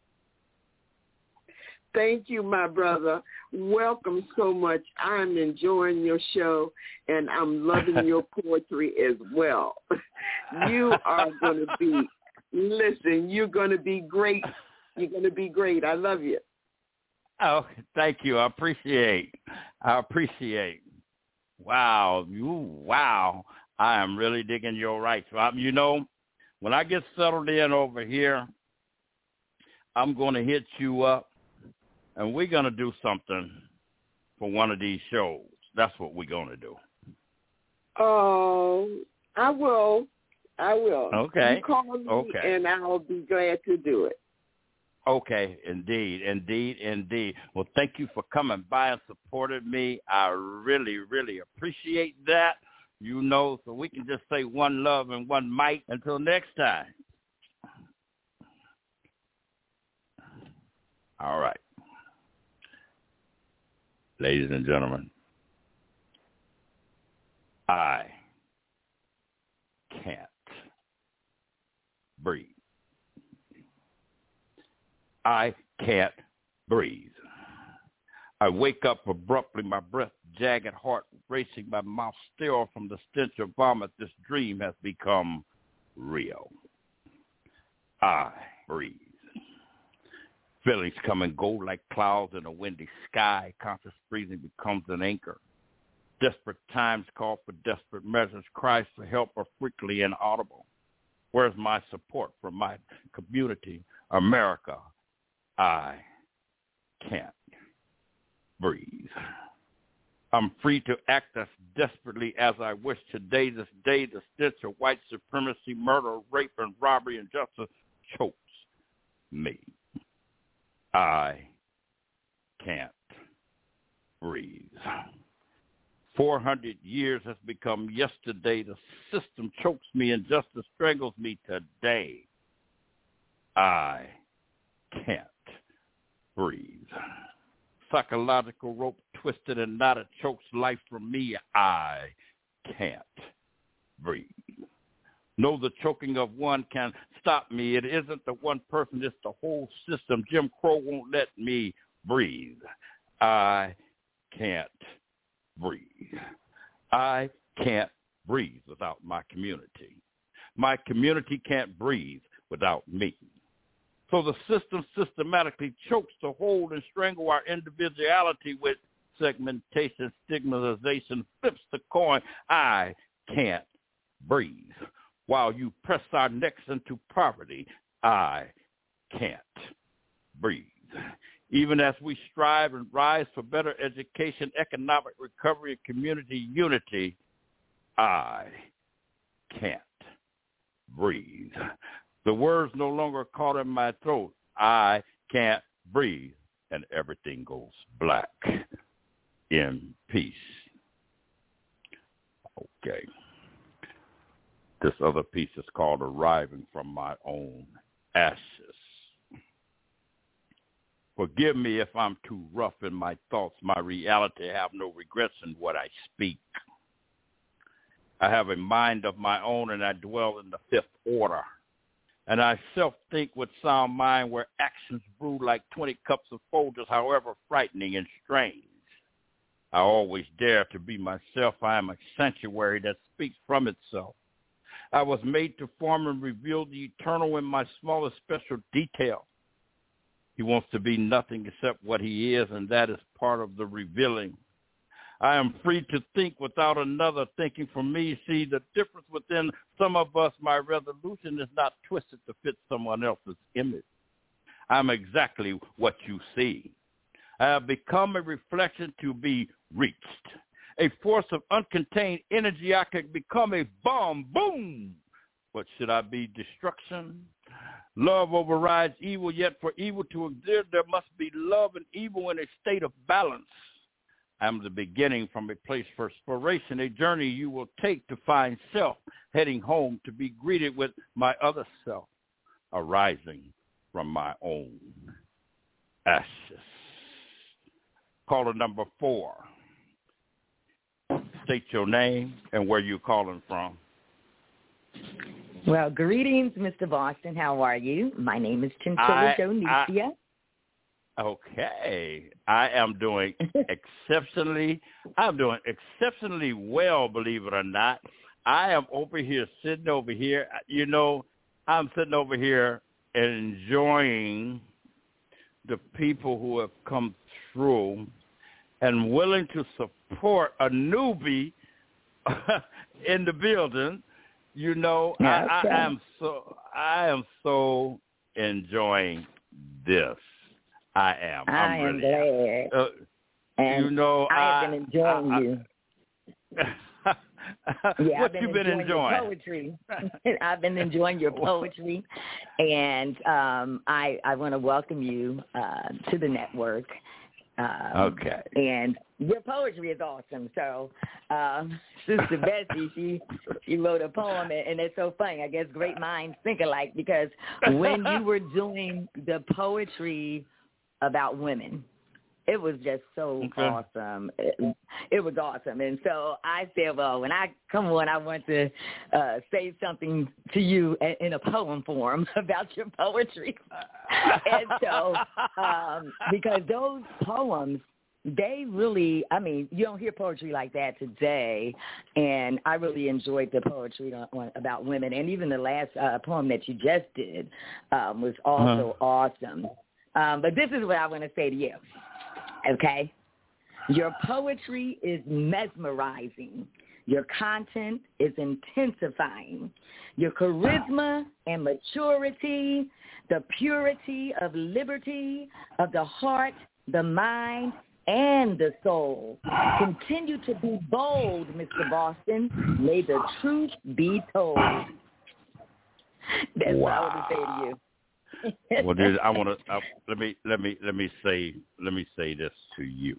Thank you, my brother. Welcome so much. I'm enjoying your show, and I'm loving your poetry as well. You are going to be, listen, you're going to be great. You're going to be great. I love you. Oh, thank you. I appreciate. I appreciate. Wow. You, wow. I am really digging your rights. Um, you know, when I get settled in over here, I'm going to hit you up, and we're going to do something for one of these shows. That's what we're going to do. Oh, I will. I will. Okay. You call me, okay. and I'll be glad to do it. Okay, indeed, indeed, indeed. Well, thank you for coming by and supporting me. I really, really appreciate that. You know, so we can just say one love and one might. Until next time. All right. Ladies and gentlemen, I can't breathe. I can't breathe. I wake up abruptly, my breath jagged, heart racing, my mouth sterile from the stench of vomit. This dream has become real. I breathe. Feelings come and go like clouds in a windy sky. Conscious breathing becomes an anchor. Desperate times call for desperate measures. Cries for help are frequently inaudible. Where's my support from my community, America? I can't breathe. I'm free to act as desperately as I wish today. This day, the stench of white supremacy, murder, rape, and robbery, and justice chokes me. I can't breathe. Four hundred years has become yesterday. The system chokes me. Injustice strangles me today. I can't breathe. Psychological rope twisted and knotted chokes life from me. I can't breathe. No, the choking of one can stop me. It isn't the one person, it's the whole system. Jim Crow won't let me breathe. I can't breathe. I can't breathe without my community. My community can't breathe without me. So the system systematically chokes to hold and strangle our individuality with segmentation, stigmatization, flips the coin. I can't breathe. While you press our necks into poverty, I can't breathe. Even as we strive and rise for better education, economic recovery, and community unity, I can't breathe. The words no longer caught in my throat. I can't breathe, and everything goes black. In peace. Okay. This other piece is called Arriving from My Own ashes. Forgive me if I'm too rough in my thoughts. My reality have no regrets in what I speak. I have a mind of my own, and I dwell in the fifth order. And I self-think with sound mind where actions brew like twenty cups of Folgers, however frightening and strange. I always dare to be myself. I am a sanctuary that speaks from itself. I was made to form and reveal the eternal in my smallest special detail. He wants to be nothing except what he is, and that is part of the revealing. I am free to think without another thinking for me. See, the difference within some of us, my resolution is not twisted to fit someone else's image. I'm exactly what you see. I have become a reflection to be reached. A force of uncontained energy, I could become a bomb, boom. But should I be destruction? Love overrides evil, yet for evil to exist, there must be love and evil in a state of balance. I am the beginning from a place for inspiration, a journey you will take to find self, heading home to be greeted with my other self, arising from my own ashes. Caller number four. State your name and where you're calling from. Well, greetings, Mister Boston. How are you? My name is Chinchilla Jonicia. Okay. I am doing exceptionally, I'm doing exceptionally well, believe it or not. I am over here, sitting over here. You know, I'm sitting over here enjoying the people who have come through and willing to support a newbie in the building. You know, okay. I, I am so I am so enjoying this. I am. I'm I am really, glad. uh, and you know, I have I, been enjoying I, you. I, yeah, what I've been you been enjoying, enjoying? Your poetry. I've been enjoying your poetry, and um, I I want to welcome you uh, to the network. Um, okay. And your poetry is awesome. So, um, Sister Bessie, she she wrote a poem, and it's so funny. I guess great minds think alike, because when you were doing the poetry about women, it was just so okay. awesome. It, it was awesome. And so I said, well, when I come on, I want to uh, say something to you in a poem form about your poetry. And so, um, because those poems, they really, I mean, you don't hear poetry like that today. And I really enjoyed the poetry on, on, about women. And even the last uh, poem that you just did um, was also uh-huh. awesome. Um, but this is what I want to say to you. Okay? Your poetry is mesmerizing. Your content is intensifying. Your charisma and maturity, the purity of liberty of the heart, the mind, and the soul. Continue to be bold, Mister Boston. May the truth be told. That's wow. what I want to say to you. Well, dude, I want to uh, let me let me let me say let me say this to you.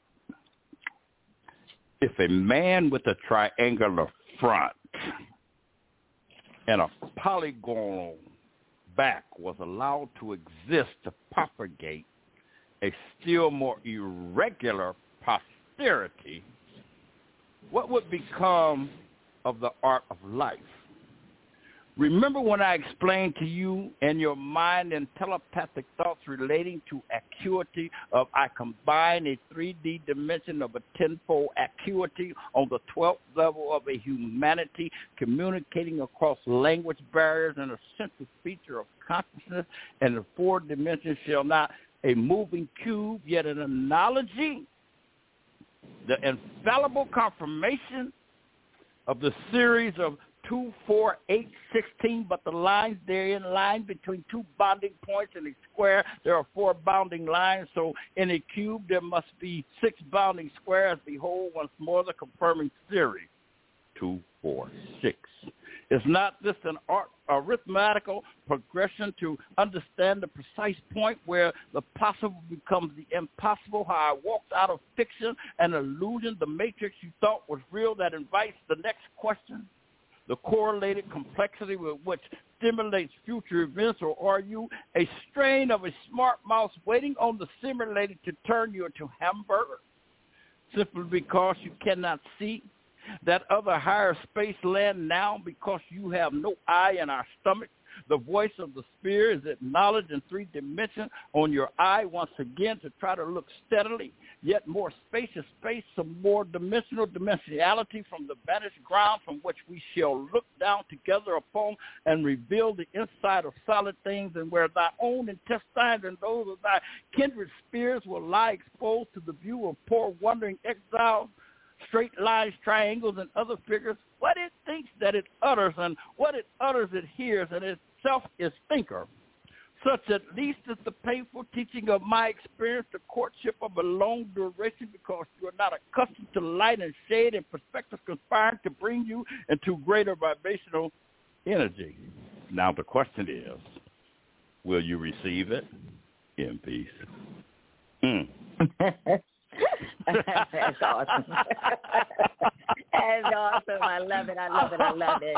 If a man with a triangular front and a polygonal back was allowed to exist to propagate a still more irregular posterity, what would become of the art of life? Remember when I explained to you in your mind and telepathic thoughts relating to acuity of I combine a three D dimension of a tenfold acuity on the twelfth level of a humanity communicating across language barriers and a central feature of consciousness, and the four dimensions shall not a moving cube, yet an analogy, the infallible confirmation of the series of two, four, eight, sixteen, but the lines therein line between two bounding points in a square. There are four bounding lines, so in a cube there must be six bounding squares. Behold, once more the confirming series, two, four, six. Is not this an art, arithmetical progression to understand the precise point where the possible becomes the impossible? How I walked out of fiction, an illusion, the matrix you thought was real that invites the next question? The correlated complexity with which stimulates future events, or are you a strain of a smart mouse waiting on the simulator to turn you into hamburger? Simply because you cannot see that other higher space land now because you have no eye in our stomach. The voice of the spirit is acknowledged in three dimensions on your eye once again to try to look steadily, yet more spacious space, some more dimensional dimensionality from the vanished ground from which we shall look down together upon and reveal the inside of solid things, and where thy own intestines and those of thy kindred spirits will lie exposed to the view of poor wandering exiles, straight lines, triangles, and other figures, what it thinks that it utters, and what it utters it hears, and itself is thinker. Such at least is the painful teaching of my experience, the courtship of a long duration, because you are not accustomed to light and shade and perspective conspiring to bring you into greater vibrational energy. Now the question is, will you receive it in peace? Mm. That's awesome. That's awesome. I love it. I love it. I love it.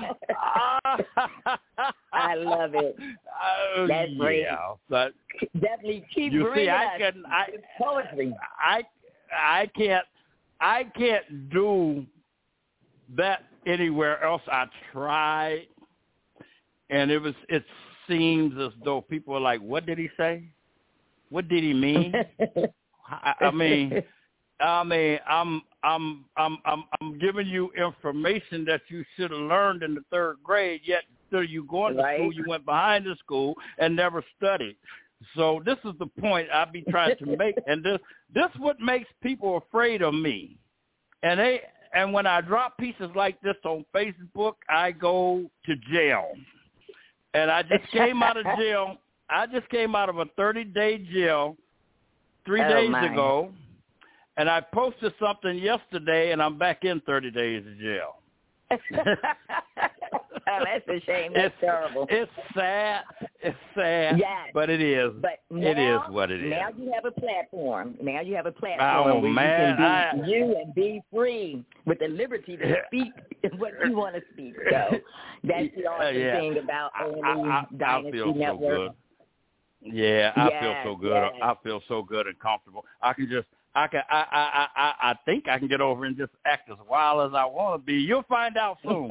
I love it. Oh, That's great. Yeah, but definitely keep you bringing see, I us can, I, poetry. I, I can't, I can't do that anywhere else. I tried, and it was. It seems as though people are like, "What did he say? What did he mean?" I, I mean, I mean, I'm, I'm, I'm, I'm, I'm giving you information that you should have learned in the third grade. Yet, still, you going to right. school, you went behind the school and never studied. So this is the point I be trying to make, and this, this what makes people afraid of me. And they, and when I drop pieces like this on Facebook, I go to jail. And I just came out of jail. I just came out of a thirty-day jail. Three oh, days my. ago, and I posted something yesterday, and I'm back in thirty days of jail. Oh, that's a shame. That's it's, terrible. It's sad. It's sad. Yes. But it is. But now, it is what it is. Now you have a platform. Now you have a platform oh, where man, you can be I, you and be free with the liberty to speak what you want to speak. So that's the awesome uh, yeah. thing about I, O I, N E I, Dynasty I feel Network. So good. Yeah, I yes, feel so good. Yes. I feel so good and comfortable. I can just, I can, I, I, I, I think I can get over and just act as wild as I want to be. You'll find out soon.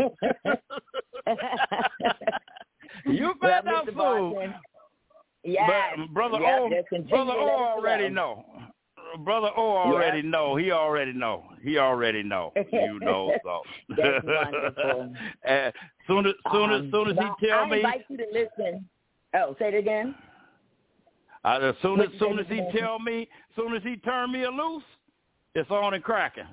You'll find well, out Mister soon. Boston, yeah, but brother yep, O, brother O already know. Brother O already yep. know. He already know. He already know. You know so. That's wonderful. As soon as soon as um, soon as he tell I me. I invite you to listen. Oh, say it again. Uh, as soon as soon as he tell me, soon as he turn me loose, it's on and cracking.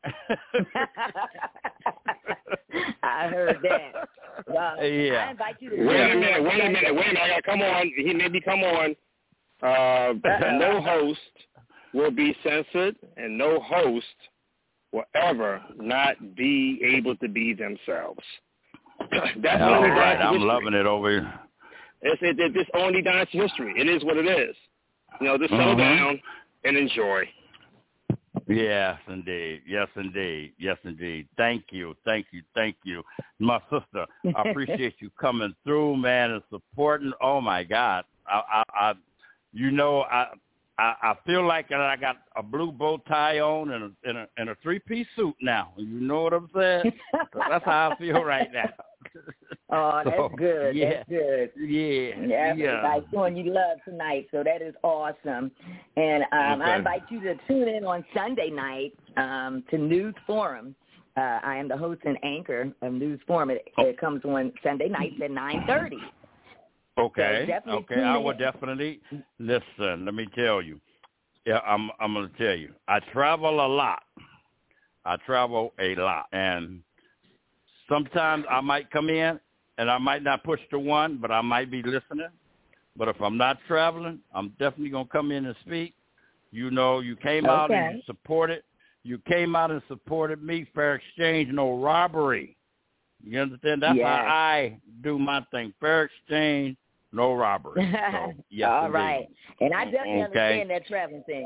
I heard that. Well, yeah. I invite you to wait a minute, wait a minute, wait a minute. I gotta come on. He made me come on. Uh, no host will be censored, and no host will ever not be able to be themselves. That's all only right. I'm history. loving it over here. It's it, it, this only dynasty history. It is what it is. You know, just settle mm-hmm. down and enjoy. Yes, indeed. Yes, indeed. Yes, indeed. Thank you. Thank you. Thank you. My sister, I appreciate you coming through, man, and supporting. Oh, my God. I, I, I you know, I, I, I feel like I got a blue bow tie on and a, and a, and a three-piece suit now. You know what I'm saying? That's how I feel right now. Oh, that's so, good. Yeah, that's good. Yeah. Yeah. yeah. Everybody's showing you love tonight, so that is awesome. And um, okay. I invite you to tune in on Sunday night um, to News Forum. Uh, I am the host and anchor of News Forum. It, oh. it comes on Sunday nights at nine thirty. Okay. So okay. I will definitely listen. Let me tell you. Yeah, I'm. I'm going to tell you. I travel a lot. I travel a lot, and sometimes I might come in and I might not push the one, but I might be listening. But if I'm not traveling, I'm definitely going to come in and speak. You know, you came okay. out and you supported. You came out and supported me. Fair exchange, no robbery. You understand? That's yes. how I do my thing. Fair exchange, no robbery. So, yes, All indeed. right. And I definitely okay. understand that traveling thing.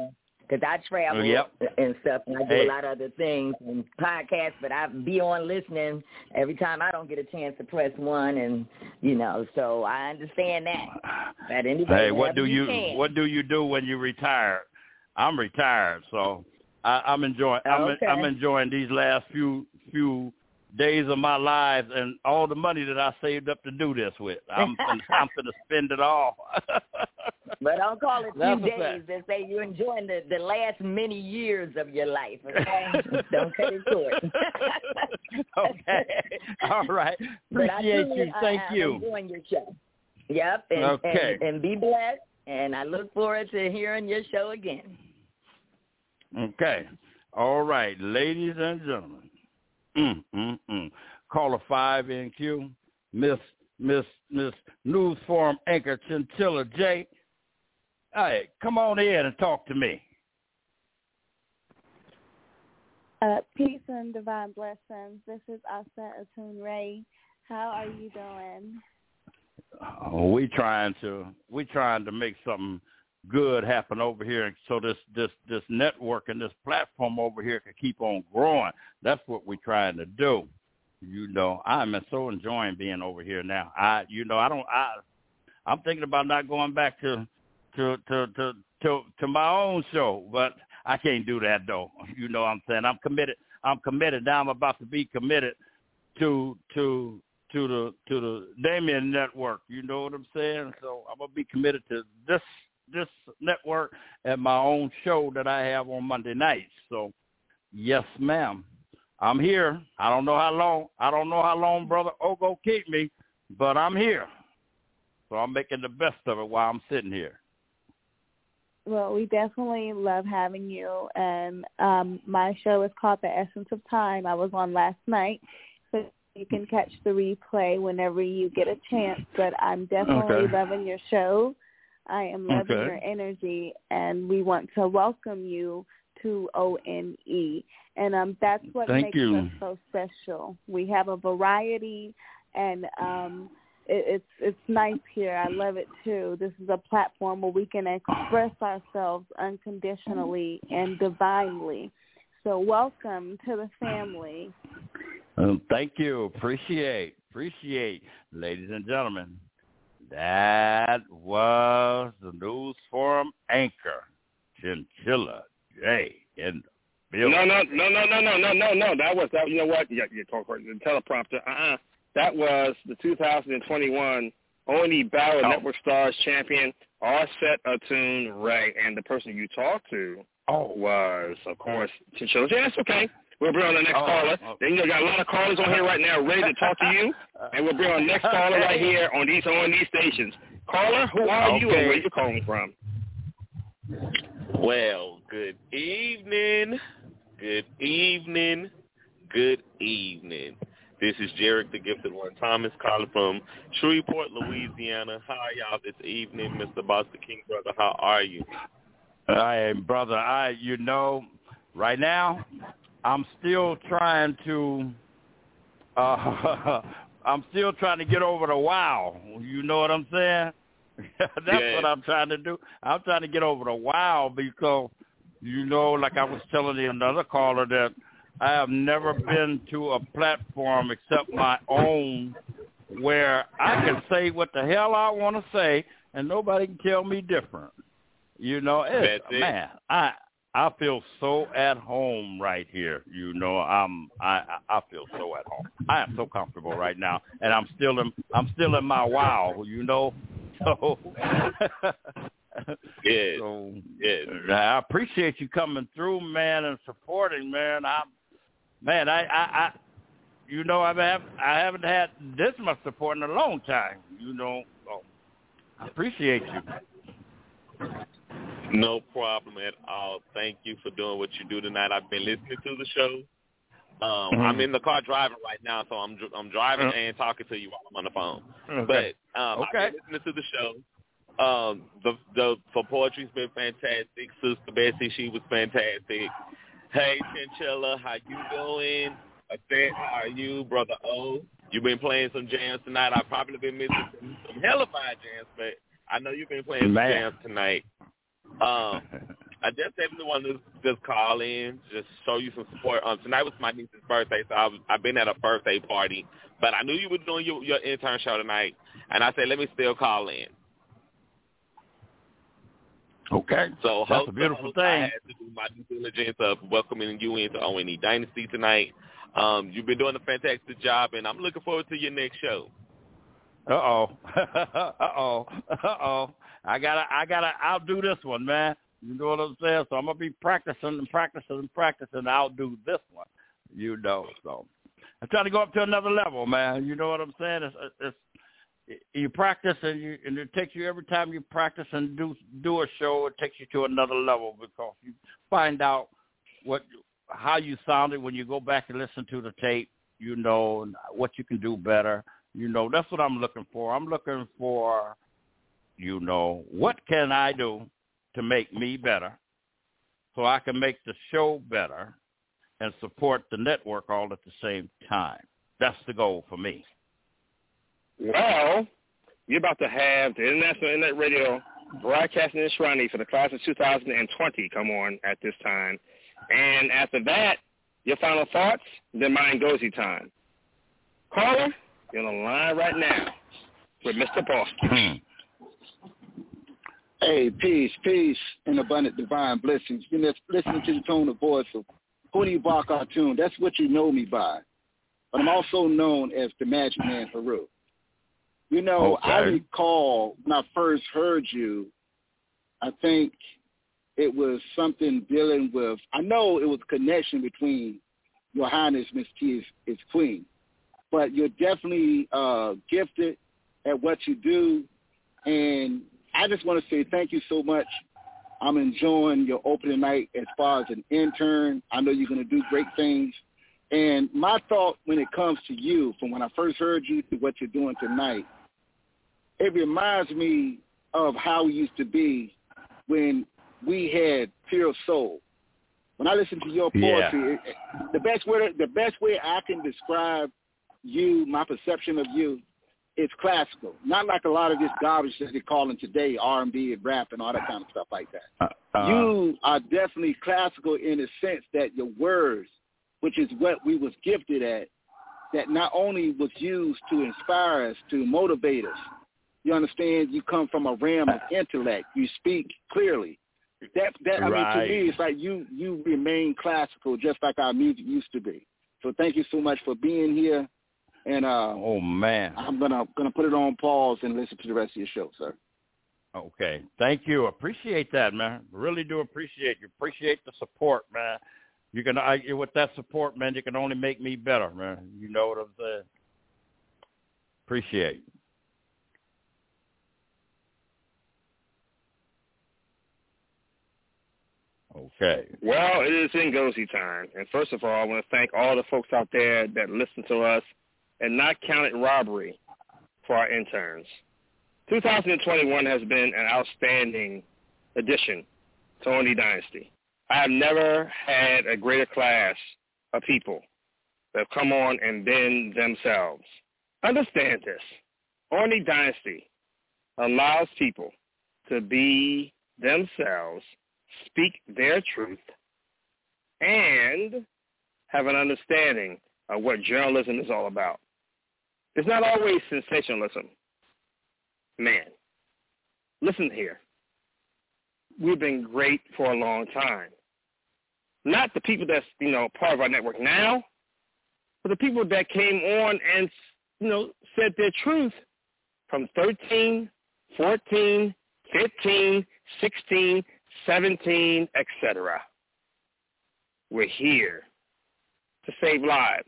because I travel yep. and stuff, and I do hey. a lot of other things and podcasts, but I be on listening every time I don't get a chance to press one, and, you know, so I understand that. That anybody, hey, what do you, you what do you do when you retire? I'm retired, so I, I'm enjoying okay. I'm, I'm enjoying these last few few days of my life and all the money that I saved up to do this with. I'm I'm going to spend it all. But don't call it That's few days. They say you're enjoying the, the last many years of your life. Okay? Don't cut it short. Okay. All right. Appreciate you. Thank I, you. I'm enjoying your show. Yep. And, okay. and, and be blessed. And I look forward to hearing your show again. Okay. All right. Ladies and gentlemen. Mm, mm, mm. Caller five N Q, Miss Miss Miss News Forum anchor Chinchilla J. Hey, come on in and talk to me. Uh, peace and divine blessings. This is Asa Atun Ray. How are you doing? Oh, we trying to we trying to make something good happen over here, so this this this network and this platform over here can keep on growing. That's what we're trying to do. You know, I'm so enjoying being over here now. I, you know, I don't. I, I'm thinking about not going back to to to to to, to my own show, but I can't do that though. You know what I'm saying? I'm committed. I'm committed. Now I'm about to be committed to to to the to the Damien Network. You know what I'm saying? So I'm gonna be committed to this. this network and my own show that I have on Monday nights. So, yes, ma'am, I'm here. I don't know how long. I don't know how long Brother Ogo keep me, but I'm here. So I'm making the best of it while I'm sitting here. Well, we definitely love having you. And um, my show is called The Essence of Time. I was on last night, so you can catch the replay whenever you get a chance. But I'm definitely okay. loving your show. I am loving okay. your energy, and we want to welcome you to O N E. And um, that's what Thank makes you. us so special. We have a variety, and um, it, it's it's nice here. I love it, too. This is a platform where we can express ourselves unconditionally and divinely. So welcome to the family. Um, thank you. Appreciate. Appreciate. Ladies and gentlemen. That was the News Forum anchor, Chinchilla J. in the building. No, no, no, no, no, no, no, no, no. That was that. You know what? Yeah, you talk right. The teleprompter. Uh-uh. That was the two thousand twenty-one O N E Battle oh. Network Stars champion, Offset Atun Ray, and the person you talked to oh. was, of course, Chinchilla J. That's okay. We'll bring on the next oh, caller. oh. Then you know, got a lot of callers on here right now ready to talk to you, and we'll bring on the next caller right here on these on these stations. Caller, who are okay. you and where you calling from? Well, good evening, good evening, good evening. This is Jarek, the Gifted One Thomas, calling from Shreveport, Louisiana. How are y'all this evening, Mister Boston King, brother? How are you? Hey, brother, I, you know, right now, I'm still trying to, uh, I'm still trying to get over the wow. You know what I'm saying? That's yeah. what I'm trying to do. I'm trying to get over the wow because, you know, like I was telling the another caller that I have never been to a platform except my own where I can say what the hell I want to say and nobody can tell me different. You know, it's, That's it. man, I I feel so at home right here. You know, I'm I I feel so at home. I am so comfortable right now, and I'm still in I'm still in my wow. You know, so yeah, so yeah. I appreciate you coming through, man, and supporting, man. I man, I I, I you know I have I haven't had this much support in a long time. You know, so I appreciate you. No problem at all. Thank you for doing what you do tonight. I've been listening to the show. Um, mm-hmm. I'm in the car driving right now, so I'm I'm driving mm-hmm. and talking to you while I'm on the phone. Okay. But um, okay. I've been listening to the show. Um, the the for poetry's been fantastic. Sister Bessie, she was fantastic. Hey Chinchilla, how you doing? Affect, how are you, Brother O? You've been playing some jams tonight. I've probably been missing some, some hellified jams, but I know you've been playing Man. some jams tonight. Um, I just definitely wanted to just call in, just show you some support. Um, tonight was my niece's birthday, so I was, I've been at a birthday party. But I knew you were doing your, your intern show tonight, and I said, let me still call in. Okay. So that's host, a beautiful host, thing. I had to do my due diligence of welcoming you into O N E Dynasty tonight. Um, you've been doing a fantastic job, and I'm looking forward to your next show. Uh-oh. Uh-oh. Uh-oh. I gotta, I gotta outdo this one, man. You know what I'm saying? So I'm going to be practicing and practicing and practicing to outdo this one, you know. So I'm trying to go up to another level, man. You know what I'm saying? It's, it's, you practice, and, you, and it takes you every time you practice and do do a show, it takes you to another level because you find out what how you sounded when you go back and listen to the tape, you know, and what you can do better. You know, that's what I'm looking for. I'm looking for, you know, what can I do to make me better so I can make the show better and support the network all at the same time. That's the goal for me. Well, you're about to have the International Internet Radio Broadcasting Enshrinee for the class of two thousand twenty come on at this time. And after that, your final thoughts, then mine goesy time. Caller, you're on the line right now with Mister Boston. Hey, peace, peace, and abundant divine blessings. You know, listening to the tone of voice of Hootie Bar Cartoon, that's what you know me by. But I'm also known as the Magic Man Haru. You know, okay. I recall when I first heard you, I think it was something dealing with, I know it was a connection between Your Highness, Miss T is, is Queen. But you're definitely uh, gifted at what you do, and I just want to say thank you so much. I'm enjoying your opening night as far as an intern. I know you're going to do great things. And my thought when it comes to you, from when I first heard you to what you're doing tonight, it reminds me of how we used to be when we had pure soul. When I listen to your poetry, yeah. it, the best way the best way I can describe you, my perception of you, it's classical. Not like a lot of this garbage that they're calling today, R and B and rap and all that kind of stuff like that. Uh, uh, you are definitely classical in the sense that your words, which is what we was gifted at, that not only was used to inspire us, to motivate us. You understand? You come from a realm of intellect. You speak clearly. That, that I right. mean, to me, it's like you, you remain classical just like our music used to be. So thank you so much for being here. And uh, oh man, I'm gonna gonna put it on pause and listen to the rest of your show, sir. Okay, thank you. Appreciate that, man. Really do appreciate you. Appreciate the support, man. You can I, with that support, man. You can only make me better, man. You know what I'm saying? Appreciate. Okay. Well, it is Ngozi time, and first of all, I want to thank all the folks out there that listen to us and not counted robbery for our interns. two thousand twenty-one has been an outstanding addition to O N E Dynasty. I have never had a greater class of people that have come on and been themselves. Understand this. O N E Dynasty allows people to be themselves, speak their truth, and have an understanding of what journalism is all about. It's not always sensationalism. Man, listen here. We've been great for a long time. Not the people that's, you know, part of our network now, but the people that came on and, you know, said their truth from thirteen, fourteen, fifteen, sixteen, seventeen, et cetera. We're here to save lives.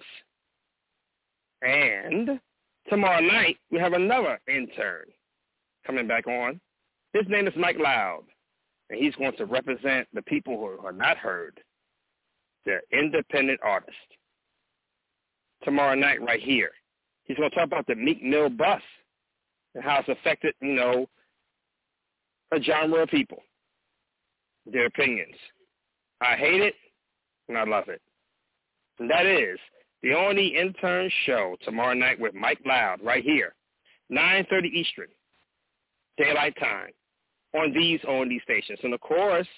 And tomorrow night, we have another intern coming back on. His name is Mike Loud, and he's going to represent the people who are not heard. They're independent artists. Tomorrow night, right here, he's going to talk about the Meek Mill bus and how it's affected, you know, a genre of people, their opinions. I hate it, and I love it. And that is the O N E Intern Show tomorrow night with Mike Loud right here, nine thirty Eastern, daylight time, on these O N E stations. And, of course,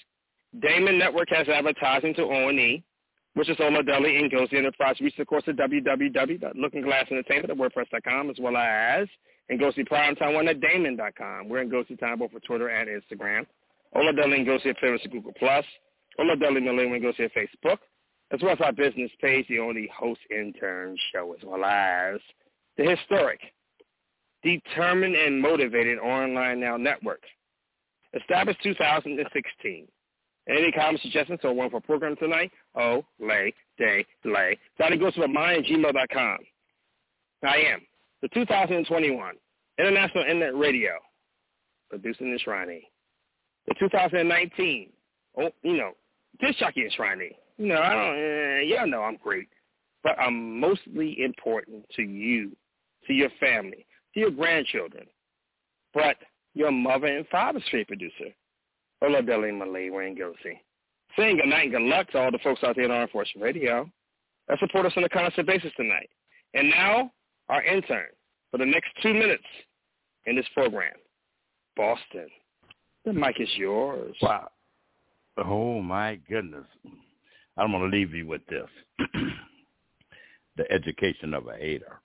Damon Network has advertising to O and E, which is Ola Deli and Ngozi Enterprise. Reach the course at w w w dot looking glass entertainment dot wordpress dot com, as well as Ngozi Primetime one at damon dot com. We're Ngozi Time both for Twitter and Instagram. Ola Deli and Ngozi appearance at Google Plus. Ola Deli Malay and Ngozi at Facebook, as well as our business page, the only host intern show, as well as the historic, determined and motivated Online Now Network, established two thousand sixteen. Any comments, suggestions, or one for program tonight? Oh, lay, day, lay. That goes to mine at gmail dot com. I am the two thousand twenty-one International Internet Radio, producing the Shriney. The two thousand nineteen, oh, you know, this jockey is Shriney. You know, I don't, uh, y'all know I'm great, but I'm mostly important to you, to your family, to your grandchildren, but your mother and father's straight producer. Ola Deli Malay Wayne Ngozi. Saying good night and good luck to all the folks out there on Armed Forces Radio that support us on a constant basis tonight. And now, our intern for the next two minutes in this program, Boston. The mic is yours. Wow. Oh, my goodness. I'm going to leave you with this. The education of a hater.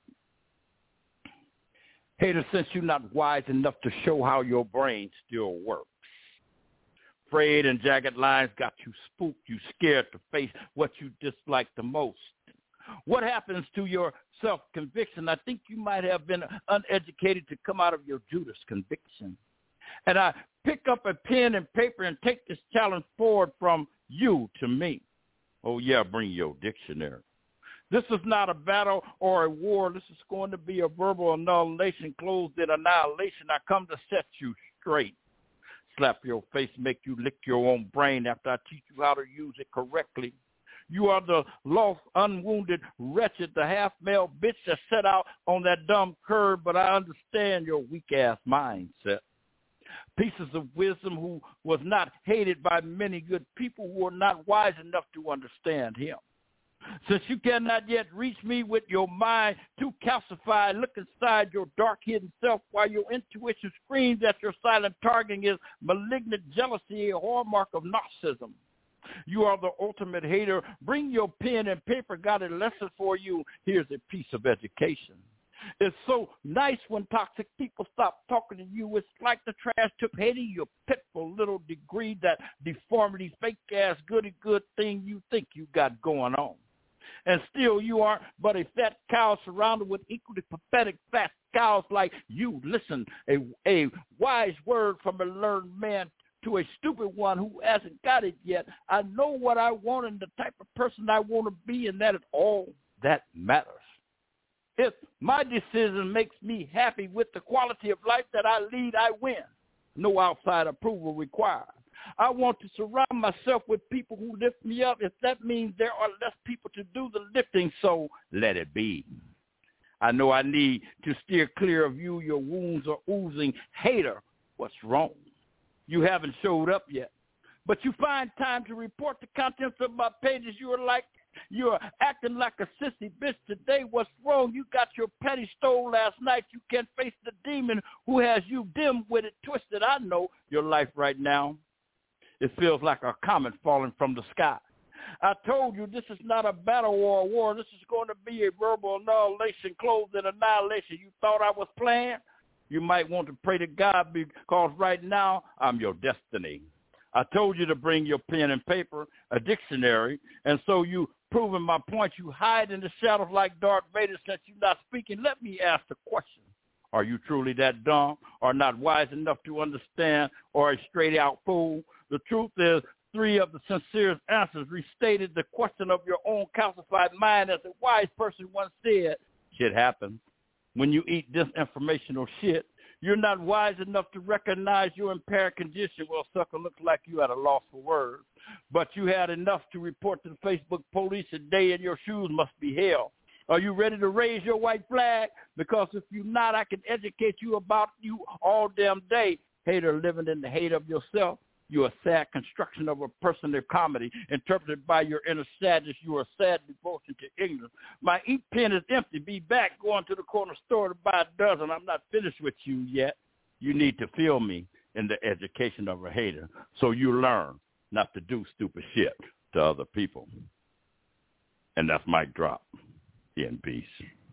Hater, since you're not wise enough to show how your brain still works. Frayed and jagged lines got you spooked, you scared to face what you dislike the most. What happens to your self-conviction? I think you might have been uneducated to come out of your Judas conviction. And I pick up a pen and paper and take this challenge forward from you to me. Oh, yeah, bring your dictionary. This is not a battle or a war. This is going to be a verbal annihilation, closed in annihilation. I come to set you straight. Slap your face, make you lick your own brain after I teach you how to use it correctly. You are the lost, unwounded, wretched, the half-male bitch that set out on that dumb curve, but I understand your weak-ass mindset. Pieces of wisdom who was not hated by many good people who are not wise enough to understand him. Since you cannot yet reach me with your mind too calcified, look inside your dark hidden self while your intuition screams that your silent targeting is malignant jealousy, a hallmark of narcissism. You are the ultimate hater. Bring your pen and paper. Got a lesson for you. Here's a piece of education. It's so nice when toxic people stop talking to you. It's like the trash took hating your pitiful little degree, that deformity, fake-ass, goody-good thing you think you got going on. And still you aren't but a fat cow surrounded with equally pathetic fat cows like you. Listen, a, a wise word from a learned man to a stupid one who hasn't got it yet. I know what I want and the type of person I want to be, and that is all that matters. If my decision makes me happy with the quality of life that I lead, I win. No outside approval required. I want to surround myself with people who lift me up. If that means there are less people to do the lifting, so let it be. I know I need to steer clear of you. Your wounds are oozing. Hater, what's wrong? You haven't showed up yet. But you find time to report the contents of my pages. You are like, you're acting like a sissy bitch today. What's wrong? You got your penny stole last night. You can't face the demon who has you dim-witted, twisted. I know your life right now. It feels like a comet falling from the sky. I told you this is not a battle or a war. This is going to be a verbal annihilation, closed in annihilation. You thought I was playing? You might want to pray to God, because right now I'm your destiny. I told you to bring your pen and paper, a dictionary, and so you proving my point. You hide in the shadows like Darth Vader since you're not speaking. Let me ask the question. Are you truly that dumb or not wise enough to understand, or a straight-out fool? The truth is, three of the sincerest answers restated the question of your own calcified mind. As a wise person once said, shit happens. When you eat disinformational shit, you're not wise enough to recognize your impaired condition. Well, sucker, looks like you had a loss for words. But you had enough to report to the Facebook police today, and your shoes must be hell. Are you ready to raise your white flag? Because if you're not, I can educate you about you all damn day. Hater, living in the hate of yourself. You're a sad construction of a personal comedy interpreted by your inner sadness. You are a sad devotion to ignorance. My ink pen is empty. Be back going to the corner store to buy a dozen. I'm not finished with you yet. You need to feel me in the education of a hater so you learn not to do stupid shit to other people. And that's mic drop. In peace.